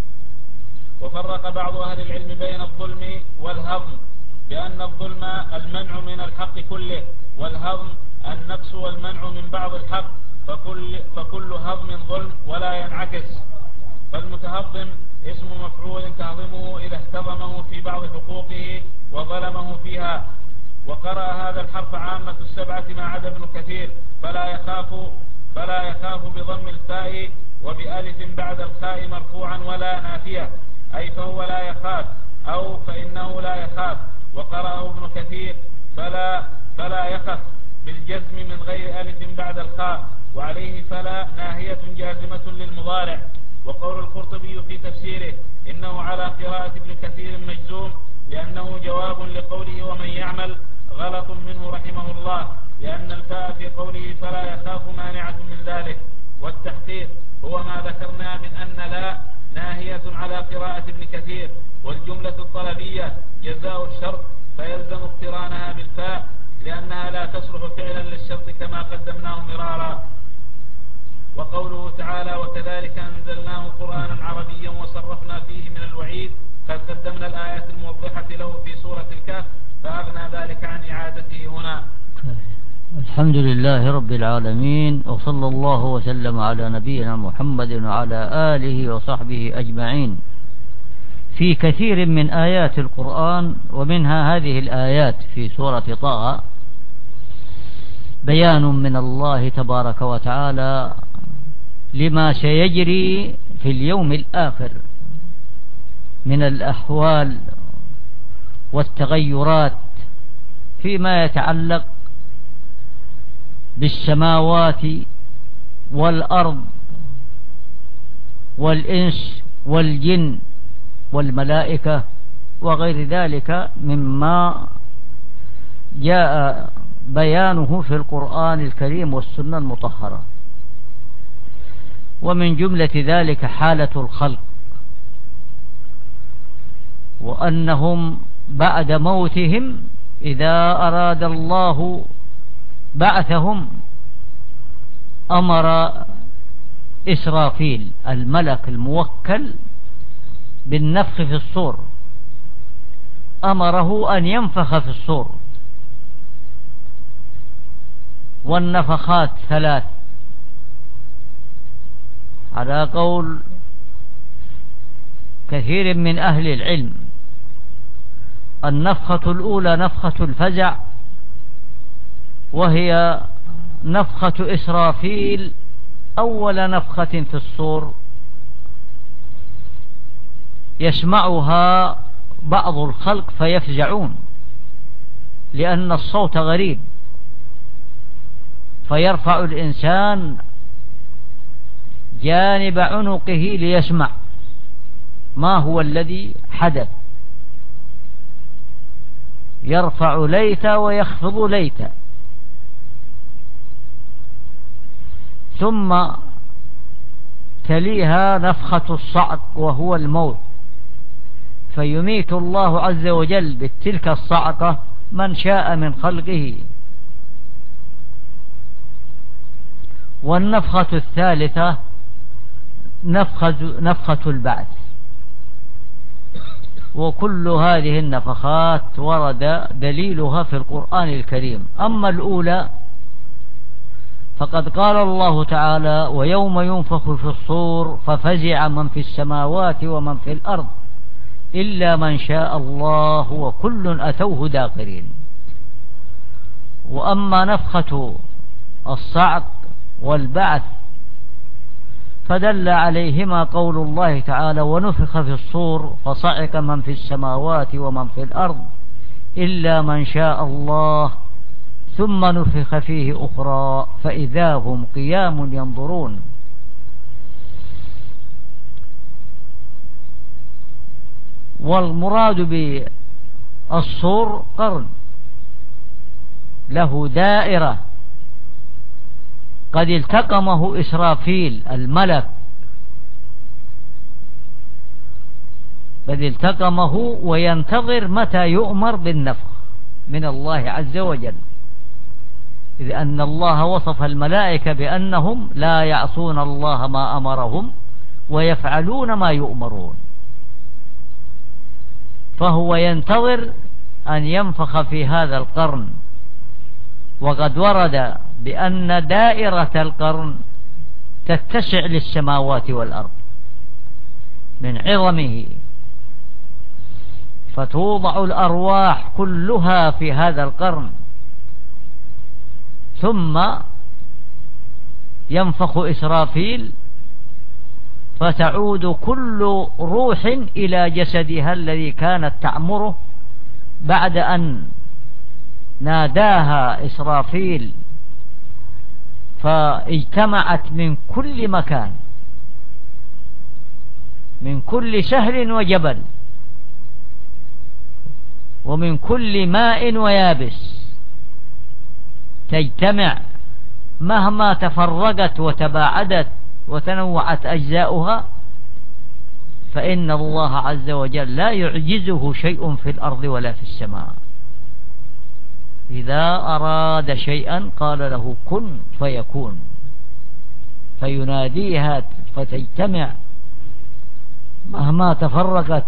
وفرق بعض أهل العلم بين الظلم والهضم بأن الظلم المنع من الحق كله، والهضم النقص والمنع من بعض الحق، فكل, فكل هضم ظلم ولا ينعكس. فالمتهضم اسم مفعول تهضمه إذا اهتضمه في بعض حقوقه وظلمه فيها. وقرأ هذا الحرف عامة السبعة ما عدا ابن كثير، فلا يخاف فلا يخاف بضم الفاء وبألف بعد الخاء مرفوعا ولا نافية، أي فهو لا يخاف أو فإنه لا يخاف. وقرأه ابن كثير فلا فلا يخف بالجزم من غير ألف بعد الخاء، وعليه فلا ناهية جازمة للمضارع. وقول القرطبي في تفسيره إنه على قراءة ابن كثير مجزوم، لأنه جواب لقوله ومن يعمل غلط منه رحمه الله، لأن الفاء في قوله فلا يخاف مانعة من ذلك. والتحقيق هو ما ذكرنا من أن لا ناهية على قراءة ابن كثير، والجملة الطلبية جزاء الشرط فيلزم اقترانها بالفاء لأنها لا تصلح فعلا للشرط كما قدمناه مرارا. وقوله تعالى: وكذلك أنزلناه قرآنا عربيا وصرفنا فيه من الوعيد، قد قدمنا الآيات الموضحة له في سورة الكهف، فأغنى ذلك عن إعادته هنا. الحمد لله رب العالمين، وصلى الله وسلم على نبينا محمد وعلى آله وصحبه أجمعين. في كثير من آيات القرآن ومنها هذه الآيات في سورة طه بيان من الله تبارك وتعالى لما سيجري في اليوم الآخر من الأحوال والتغيرات فيما يتعلق بالسماوات والأرض والإنس والجن والملائكة وغير ذلك مما جاء بيانه في القرآن الكريم والسنة المطهرة. ومن جملة ذلك حالة الخلق، وأنهم بعد موتهم إذا أراد الله بعثهم أمر إسرافيل الملك الموكل بالنفخ في الصور، أمره أن ينفخ في الصور. والنفخات ثلاث على قول كثير من أهل العلم. النفخة الأولى نفخة الفزع، وهي نفخة إسرافيل أول نفخة في الصور يسمعها بعض الخلق فيفزعون لأن الصوت غريب، فيرفع الإنسان جانب عنقه ليسمع ما هو الذي حدث، يرفع ليت ويخفض ليت. ثم تليها نفخة الصعق وهو الموت، فيميت الله عز وجل بتلك الصعقة من شاء من خلقه. والنفخة الثالثة نفخة, نفخة البعث. وكل هذه النفخات ورد دليلها في القرآن الكريم. أما الأولى فقد قال الله تعالى: ويوم ينفخ في الصور ففزع من في السماوات ومن في الأرض إلا من شاء الله وكل أتوه داخرين. وأما نفخة الصعق والبعث فدل عليهما قول الله تعالى: ونفخ في الصور فصعق من في السماوات ومن في الأرض إلا من شاء الله ثم نفخ فيه أخرى فإذا هم قيام ينظرون. والمراد بالصور قرن له دائرة قد التقمه إسرافيل الملك، قد التقمه وينتظر متى يؤمر بالنفخ من الله عز وجل، إذ أن الله وصف الملائكة بأنهم لا يعصون الله ما أمرهم ويفعلون ما يؤمرون، فهو ينتظر أن ينفخ في هذا القرن. وقد ورد بأن دائرة القرن تتسع للسماوات والأرض من عظمه، فتوضع الأرواح كلها في هذا القرن، ثم ينفخ إسرافيل فتعود كل روح إلى جسدها الذي كانت تعمره بعد أن ناداها إسرافيل، فاجتمعت من كل مكان، من كل سهل وجبل، ومن كل ماء ويابس، تجتمع مهما تفرقت وتباعدت وتنوعت أجزاؤها، فإن الله عز وجل لا يعجزه شيء في الأرض ولا في السماء. إذا أراد شيئا قال له كن فيكون، فيناديها فتجتمع مهما تفرقت،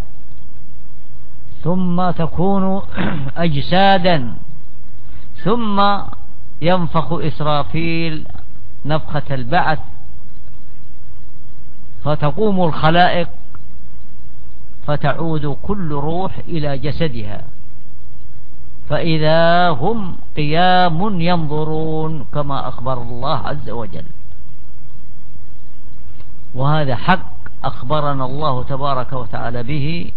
ثم تكون أجسادا، ثم ينفخ إسرافيل نفخة البعث فتقوم الخلائق، فتعود كل روح إلى جسدها، فإذا هم قيام ينظرون كما أخبر الله عز وجل. وهذا حق أخبرنا الله تبارك وتعالى به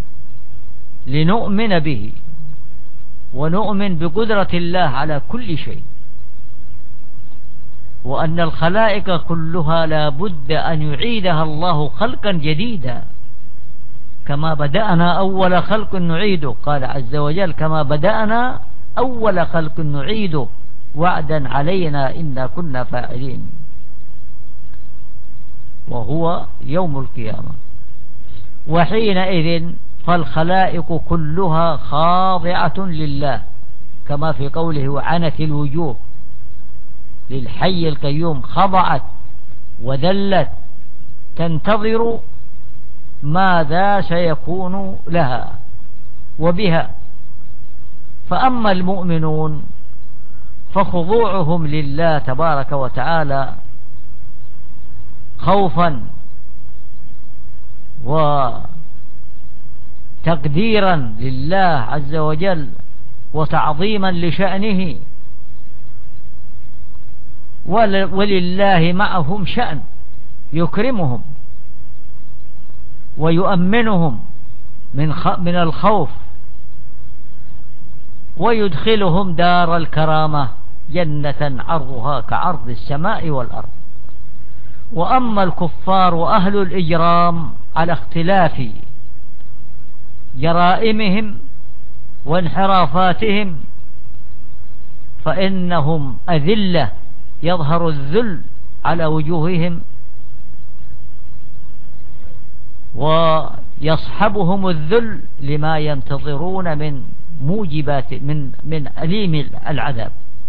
لنؤمن به ونؤمن بقدرة الله على كل شيء، وأن الخلائق كلها لا بد أن يعيدها الله خلقا جديدا، كما بدأنا أول خلق نعيده، قال عز وجل: كما بدأنا أول خلق نعيده وعدا علينا إنا كنا فاعلين. وهو يوم القيامة، وحينئذ فالخلائق كلها خاضعة لله، كما في قوله: وعنت الوجوه للحي القيوم، خضعت وذلت تنتظر ماذا سيكون لها وبها. فأما المؤمنون فخضوعهم لله تبارك وتعالى خوفا وتقديرا لله عز وجل وتعظيما لشأنه، ولله معهم شأن يكرمهم ويؤمنهم من من الخوف، ويدخلهم دار الكرامة جنة عرضها كعرض السماء والأرض. وأما الكفار وأهل الإجرام على اختلاف جرائمهم وانحرافاتهم فإنهم أذلة يظهر الذل على وجوههم، ويصحبهم الذل لما ينتظرون من موجبات من من أليم العذاب.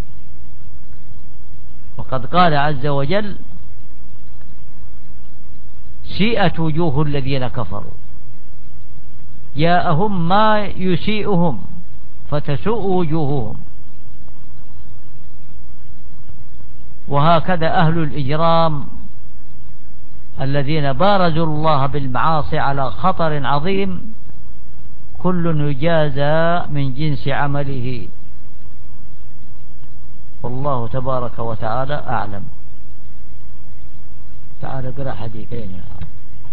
وقد قال عز وجل: سيئت وجوه الذين كفروا، جاءهم ما يسيئهم فتسوء وجوههم. وهكذا أهل الإجرام الذين بارزوا الله بالمعاصي على خطر عظيم كل يجازى من جنس عمله، والله تبارك وتعالى أعلم. تعال اقرأ حديثين يا عم.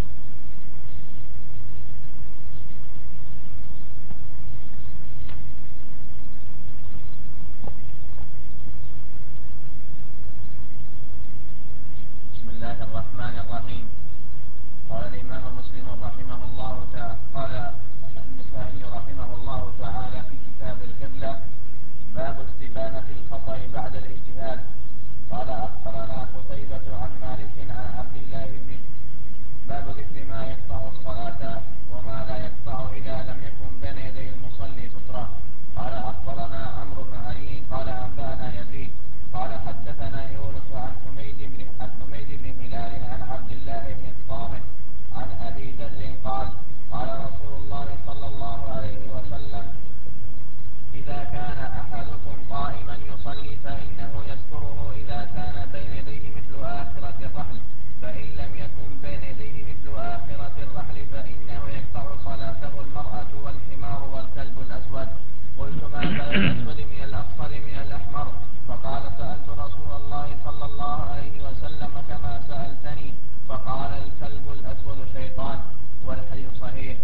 بسم الله الرحمن الرحيم. قال الإمام مسلم رحمه الله تعالى قال النسائي رحمه الله تعالى في كتاب القبلة باب استبانة الخطأ بعد الاجتهاد. قال أخبرنا قتيبة عن مالك عن عبد الله بن باب ذكر ما يقطع الصلاة وما لا يقطع إذا لم يكن بين يدي المصلي سترة. قال أخبرنا عمرو بن علي قال أنبأنا يزيد قال حدثنا يونس عن حميد بن عن حميد بن هلال عن عبد الله بن الصامت عن أبي ذر قال قال رسول الله صلى الله عليه وسلم إذا كان أحدكم قائما يصلي فإنه يستره إذا كان بين يديه مثل آخرة الرحل، فإن لم يكن بين يديه مثل آخرة الرحل فإنه يقطع صلاته المرأة والحمار والكلب الأسود. قلت ما بال الأسود من الأصفر من الأحمر؟ فقال سألت رسول الله صلى الله عليه وسلم كما سألتني، فقال الكلب الأسود شيطان، والحديث صحيح.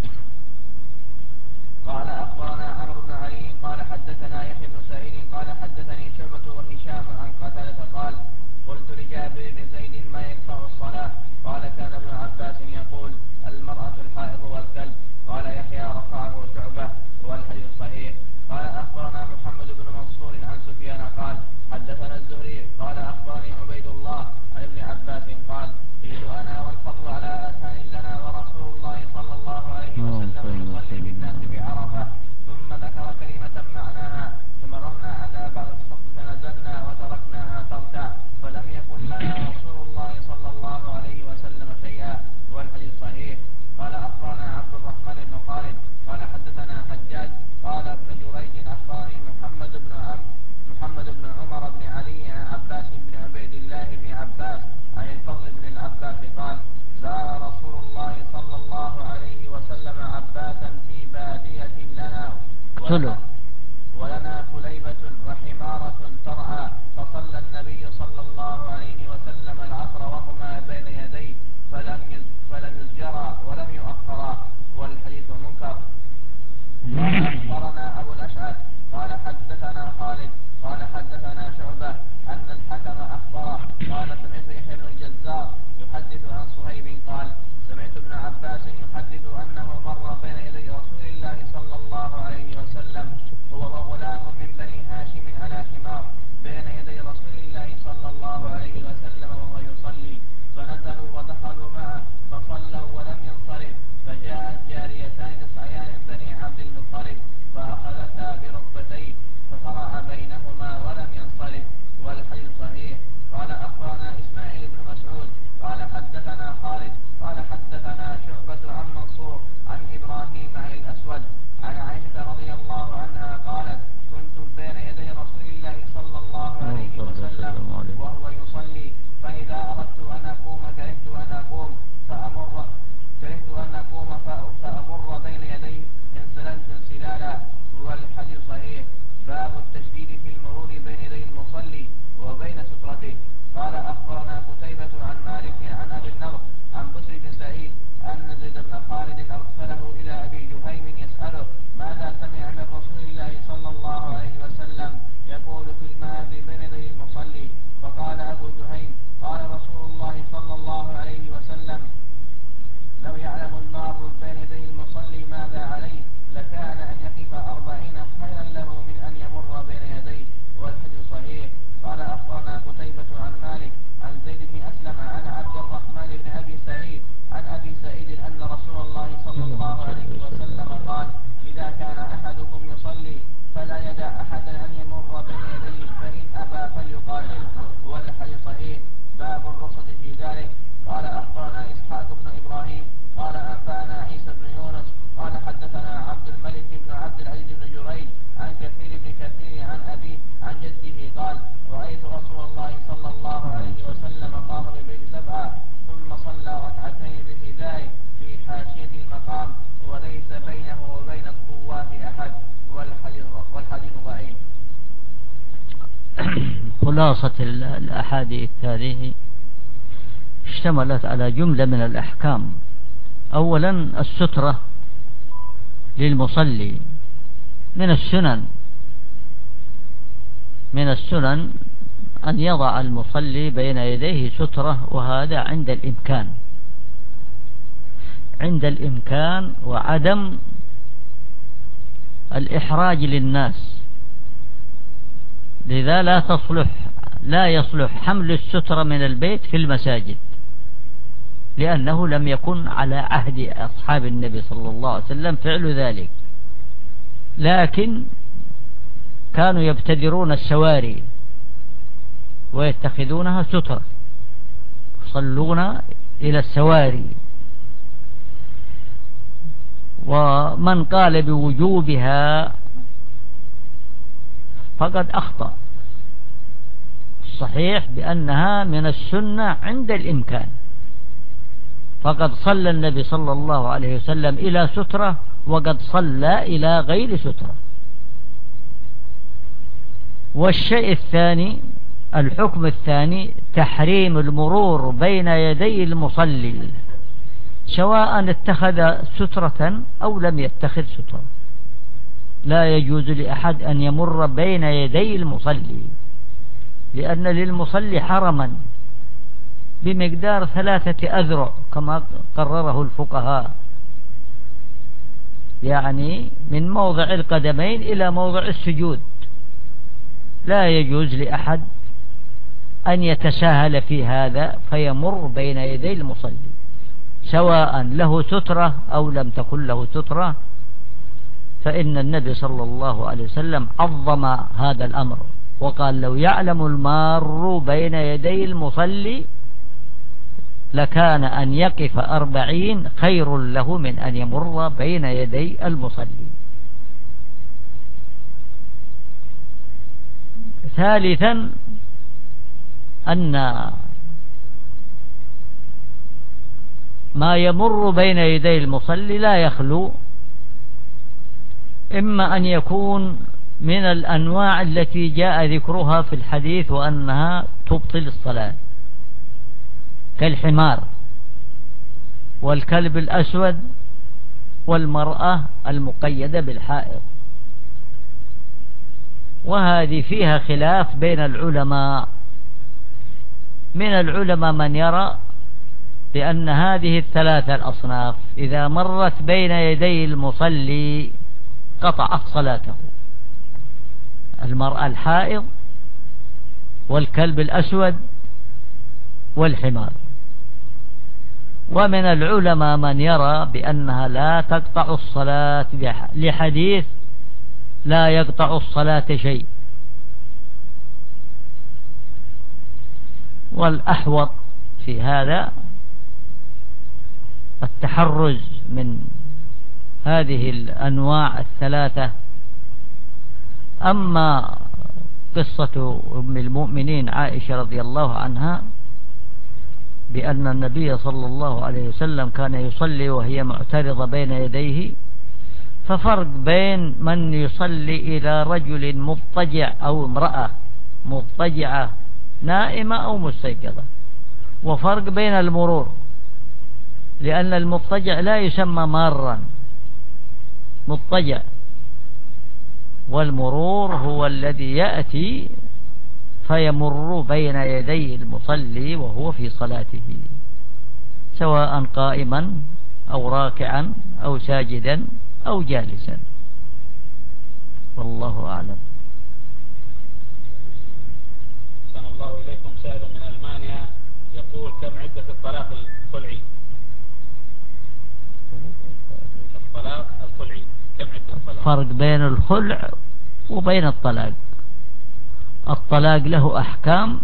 قال أخبرنا عمرو بن علي قال حدثنا يحيى بن سعيد قال حدثني شعبة وهشام عن قتادة قال قلت لجابر بن زيد ما يقطع الصلاة؟ قال كان ابن عباس يقول المرأة الحائض والكلب. قال يحيى رفعه شعبة، والحديث صحيح. قال أخبرنا محمد بن منصور عن سفيان قال حدثنا الزهري قال أخبرني عبيد الله عن ابن عباس قال جئت أنا والفضل على آتان لنا ورسول الله صلى الله عليه وسلم يصلي بالناس بعرفة، ثم ذكر كلمة معناها فمررنا على بعض الصف فنزلنا وتركناها ترتع فلم يقل لنا رسول الله صلى الله عليه وسلم شيئا، والحديث صحيح. قال أخبرنا عبد الرحمن بن خالد قال حدثنا حجاج قال ابن جريج أخبرني محمد بن عم محمد بن عمر بن علي عن عباس بن عبيد الله بن عباس عن الفضل بن العباس قال زار رسول الله صلى الله عليه وسلم عباسا في بادية لنا ولنا, ولنا كليبة وحمارة ترعى، فصلى النبي صلى الله عليه وسلم العصر وهما بين يديه فلم فلم يزجرا ولم يؤخرا، والحديث منكر. قال أخبرنا أبو الأشعث قال حدثنا خالد قال حدثنا شعبة أن الحكم أخبره قال سمعت يحيى بن الجزار يحدث عن صهيب قال سمعت ابن عباس يحدث أنه مر بين يدي رسول الله صلى الله عليه وسلم خلاصة الأحاديث هذه اشتملت على جملة من الأحكام. أولا السترة للمصلي من السنن من السنن أن يضع المصلي بين يديه سترة، وهذا عند الإمكان عند الإمكان وعدم الإحراج للناس. لذا لا تصلح لا يصلح حمل السترة من البيت في المساجد، لأنه لم يكن على عهد أصحاب النبي صلى الله عليه وسلم فعل ذلك، لكن كانوا يبتدرون السواري ويتخذونها سترة، يصلون إلى السواري. ومن قال بوجوبها فقد أخطأ. الصحيح بأنها من السنة عند الإمكان، فقد صلى النبي صلى الله عليه وسلم إلى سترة، وقد صلى إلى غير سترة. والشيء الثاني، الحكم الثاني، تحريم المرور بين يدي المصلي سواء اتخذ سترة أو لم يتخذ سترة. لا يجوز لأحد أن يمر بين يدي المصلي، لأن للمصلي حرما بمقدار ثلاثة أذرع كما قرره الفقهاء، يعني من موضع القدمين إلى موضع السجود. لا يجوز لأحد أن يتساهل في هذا فيمر بين يدي المصلي، سواء له سترة أو لم تكن له سترة، فإن النبي صلى الله عليه وسلم عظم هذا الأمر وقال: لو يعلم المار بين يدي المصلي لكان أن يقف أربعين خير له من أن يمر بين يدي المصلي. ثالثا أن ما يمر بين يدي المصلي لا يخلو إما أن يكون من الأنواع التي جاء ذكرها في الحديث وأنها تبطل الصلاة، كالحمار والكلب الأسود والمرأة المقيدة بالحائض. وهذه فيها خلاف بين العلماء. من العلماء من يرى بأن هذه الثلاثة الأصناف إذا مرت بين يدي المصلي قطعت صلاته: المرأة الحائض والكلب الأسود والحمار. ومن العلماء من يرى بأنها لا تقطع الصلاة لحديث: لا يقطع الصلاة شيء. والأحوط في هذا التحرز من هذه الأنواع الثلاثة. أما قصة أم المؤمنين عائشة رضي الله عنها بأن النبي صلى الله عليه وسلم كان يصلي وهي معترضة بين يديه، ففرق بين من يصلي إلى رجل مضطجع أو امرأة مضطجعة نائمة أو مستيقظة، وفرق بين المرور، لأن المضطجع لا يسمى مارا، مضطجع، والمرور هو الذي يأتي فيمر بين يدي المصلي وهو في صلاته، سواء قائما أو راكعا أو ساجدا أو جالسا. والله أعلم. أحسن الله إليكم. سائل من ألمانيا يقول: كم عدة الطلاق الخلعي؟ الطلاق الخلعي كم عدة الطلاق؟ فرق بين الخلع وبين الطلاق. الطلاق له أحكام: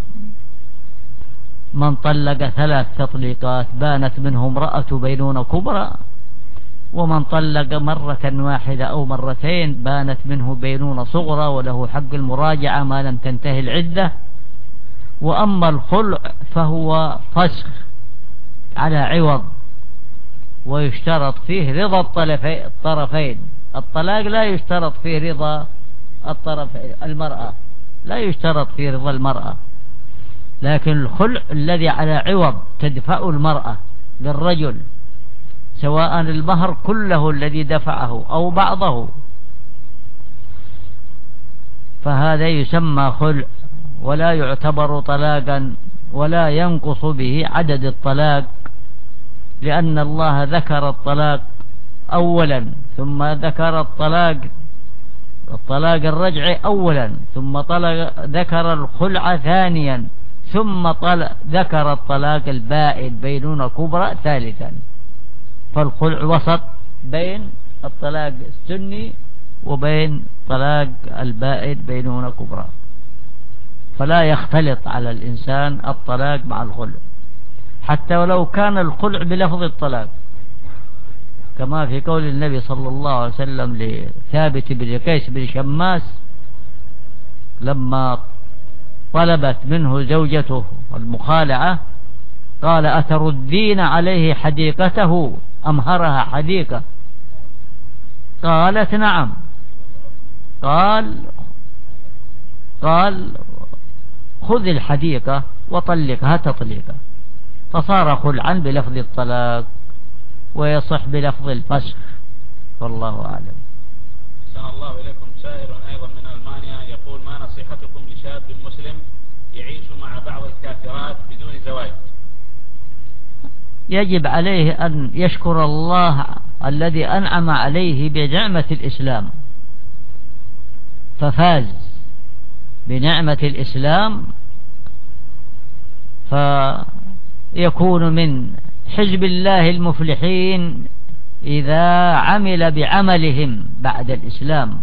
من طلق ثلاث تطليقات بانت منه امرأة بينونة كبرى، ومن طلق مرة واحدة أو مرتين بانت منه بينونة صغرى وله حق المراجعة ما لم تنتهي العدة. وأما الخلع فهو فسخ على عوض، ويشترط فيه رضا الطرفين. الطلاق لا يشترط فيه رضا الطرف المرأة، لا يشترط فيه رضا المرأة، لكن الخلع الذي على عوض تدفع المرأة للرجل، سواء المهر كله الذي دفعه أو بعضه، فهذا يسمى خلع ولا يعتبر طلاقا ولا ينقص به عدد الطلاق، لأن الله ذكر الطلاق أولا ثم ذكر الطلاق الطلاق الرجعي أولا ثم طلق ذكر الخلع ثانيا ثم طلق ذكر الطلاق البائن بينونة كبرى ثالثا. فالخلع وسط بين الطلاق السني وبين طلاق البائن بينونة كبرى، فلا يختلط على الإنسان الطلاق مع الخلع، حتى ولو كان الخلع بلفظ الطلاق، كما في قول النبي صلى الله عليه وسلم لثابت بن قيس بن شماس لما طلبت منه زوجته المخالعة، قال: أتردين عليه حديقته؟ أمهرها حديقة. قالت: نعم. قال قال خذ الحديقة وطلقها تطليقا، فصار خلعا بلفظ الطلاق ويصح بلفظ الفسخ، والله أعلم. أحسن الله إليكم. سائل أيضا من ألمانيا يقول: ما نصيحتكم لشاب مسلم يعيش مع بعض الكافرات بدون زواج؟ يجب عليه أن يشكر الله الذي أنعم عليه بنعمة الإسلام، ففاز بنعمة الإسلام، فيكون من حزب الله المفلحين إذا عمل بعملهم بعد الإسلام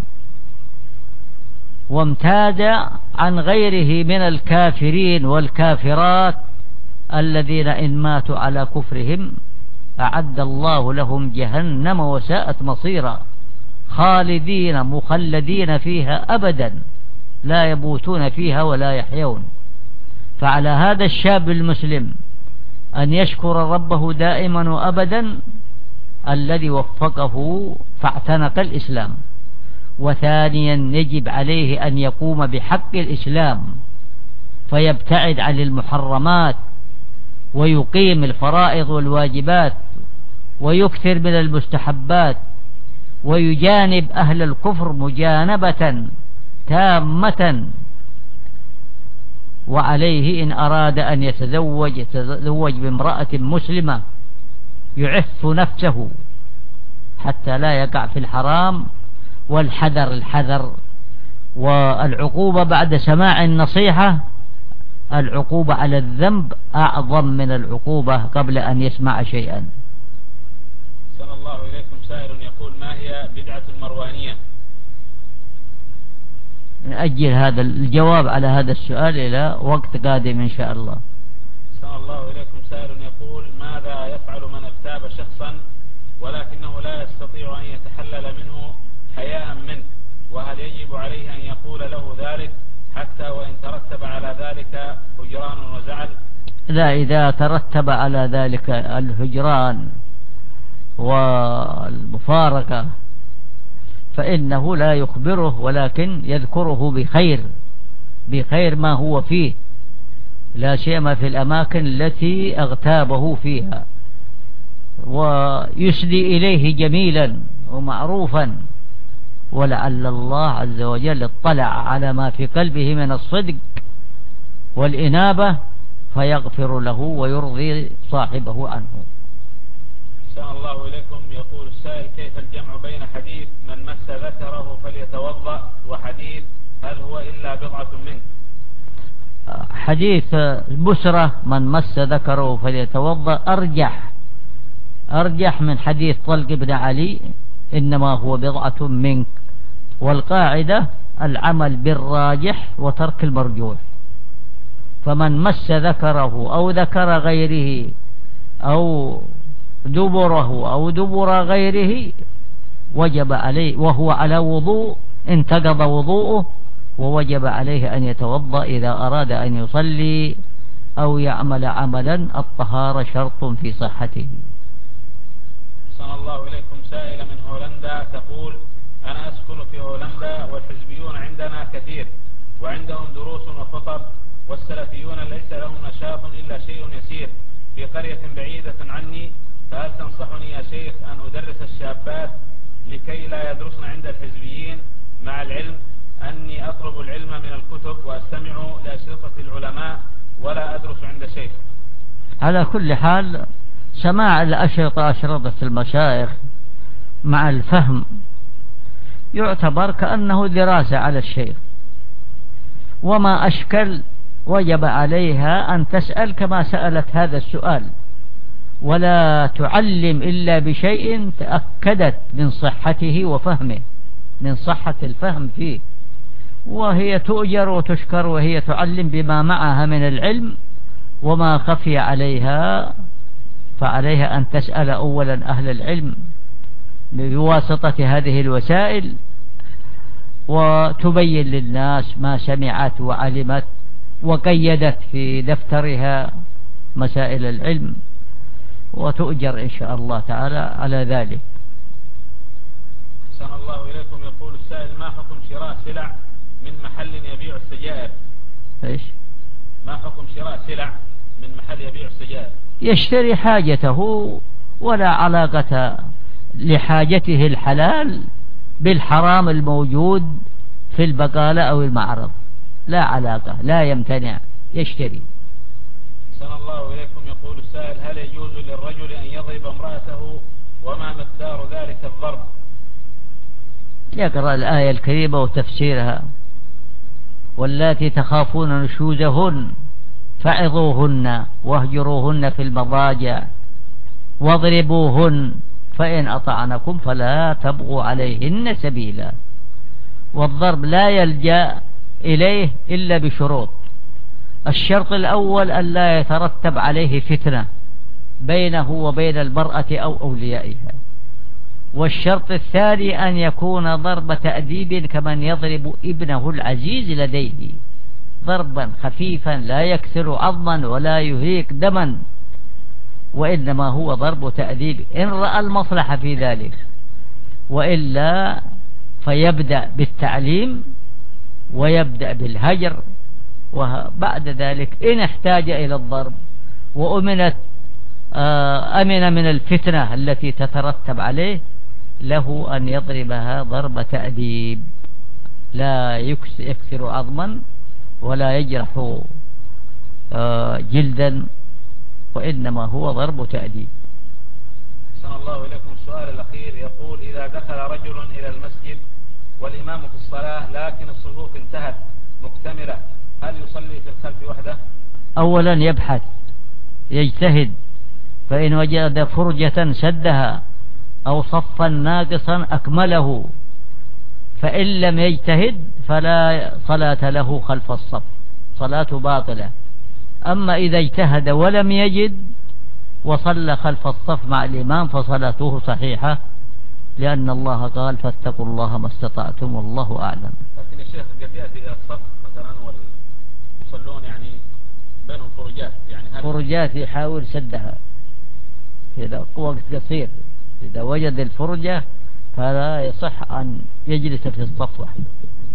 وامتاز عن غيره من الكافرين والكافرات الذين إن ماتوا على كفرهم أعد الله لهم جهنم وساءت مصيرا، خالدين مخلدين فيها أبدا لا يموتون فيها ولا يحيون. فعلى هذا الشاب المسلم أن يشكر ربه دائما وأبدا الذي وفقه فاعتنق الإسلام. وثانيا يجب عليه أن يقوم بحق الإسلام فيبتعد عن المحرمات ويقيم الفرائض والواجبات ويكثر من المستحبات ويجانب أهل الكفر مجانبة تامة. وعليه إن أراد أن يتزوج يتزوج بامرأة مسلمة يعف نفسه حتى لا يقع في الحرام، والحذر الحذر. والعقوبة بعد سماع النصيحة، العقوبة على الذنب أعظم من العقوبة قبل أن يسمع شيئا. صلى الله إليكم. سائل يقول: ما هي بدعة المروانية؟ نأجل هذا الجواب على هذا السؤال إلى وقت قادم إن شاء الله. صلى الله إليكم. سائل يقول: ماذا يفعل من اغتاب شخصا ولكنه لا يستطيع أن يتحلل منه حياء منه، وهل يجب عليه أن يقول له ذلك حتى وإن ترتب على ذلك هجران وزعل؟ لا، إذا ترتب على ذلك الهجران والمفارقة فإنه لا يخبره، ولكن يذكره بخير بخير ما هو فيه، لا سيما في الأماكن التي اغتابه فيها، ويسدي إليه جميلا ومعروفا، ولعل الله عز وجل اطلع على ما في قلبه من الصدق والإنابة فيغفر له ويرضي صاحبه عنه. أحسن الله إليكم. يقول السائل: كيف الجمع بين حديث من مس ذكره فليتوضأ وحديث هل هو إلا بضعة منك؟ حديث بسرة من مس ذكره فليتوضأ أرجح أرجح من حديث طلق بن علي إنما هو بضعة منك، والقاعدة العمل بالراجح وترك المرجوح. فمن مس ذكره أو ذكر غيره أو دبره أو دبر غيره وجب عليه وهو على وضوء انتقض وضوءه، ووجب عليه أن يتوضأ إذا أراد أن يصلي أو يعمل عملا الطهارة شرط في صحته. أحسن الله إليكم. سائلة من هولندا تقول: أنا أسكن في هولندا والحزبيون عندنا كثير، وعندهم دروس وخطب، والسلفيون ليس لهم نشاط إلا شيء يسير في قرية بعيدة عني، فهل تنصحني يا شيخ أن أدرس الشابات لكي لا يدرسن عند الحزبيين، مع العلم أني أطلب العلم من الكتب وأستمع لأشرطة العلماء ولا أدرس عند شيخ؟ على كل حال سماع الأشرطة أشرطة المشايخ مع الفهم يعتبر كأنه دراسة على الشيخ، وما أشكل وجب عليها أن تسأل كما سألت هذا السؤال، ولا تعلم إلا بشيء تأكدت من صحته وفهمه، من صحة الفهم فيه، وهي تؤجر وتشكر وهي تعلم بما معها من العلم. وما خفي عليها فعليها أن تسأل أولا أهل العلم بواسطة هذه الوسائل، وتبين للناس ما سمعت وعلمت، وقيدت في دفترها مسائل العلم، وتؤجر إن شاء الله تعالى على ذلك. أحسن الله إليكم. يقول السائل: ما حكم شراء سلع من محل يبيع السجائر؟ إيش؟ ما حكم شراء سلع من محل يبيع السجائر؟ يشتري حاجته، ولا علاقة لحاجته الحلال بالحرام الموجود في البقالة أو المعرض، لا علاقة، لا يمتنع، يشتري. أحسن الله إليكم. يقول السائل: هل يجوز للرجل أن يضرب امرأته، وما مقدار ذلك الضرب؟ يقرأ الآية الكريمة وتفسيرها: واللاتي تخافون نشوزهن فعظوهن واهجروهن في المضاجع واضربوهن فإن أطعنكم فلا تبغوا عليهن سبيلا. والضرب لا يلجأ إليه إلا بشروط. الشرط الأول أن لا يترتب عليه فتنة بينه وبين المرأة أو أوليائها. والشرط الثاني أن يكون ضرب تأديب كمن يضرب ابنه العزيز لديه، ضربا خفيفا لا يكسر عظما ولا يهيك دما، وإنما هو ضرب تأديب إن رأى المصلحة في ذلك، وإلا فيبدأ بالتعليم ويبدأ بالهجر، وبعد ذلك إن احتاج إلى الضرب وأمنت أمن من الفتنة التي تترتب عليه له أن يضربها ضرب تأديب، لا يكسر عظما ولا يجرح جلدا، وإنما هو ضرب تأديب. أحسن الله إليكم. السؤال الأخير يقول: إذا دخل رجل إلى المسجد والإمام في الصلاة لكن الصفوف انتهت مكتملة، هل يصلي في الخلف وحده؟ أولا يبحث، يجتهد، فإن وجد فرجة سدها أو صفا ناقصا أكمله، فإن لم يجتهد فلا صلاة له خلف الصف، صلاة باطلة. أما إذا اجتهد ولم يجد وصلى خلف الصف مع الإمام فصلاته صحيحة، لأن الله قال: فاتقوا الله ما استطعتم والله أعلم. لكن الشيخ قد يأتي إلى الصف مثلا والمصلون يعني بينهم فرجات، يعني هل فرجات يحاول سدها إذا وقت قصير، إذا وجد الفرجة فلا يصح أن يجلس في الصف وحده.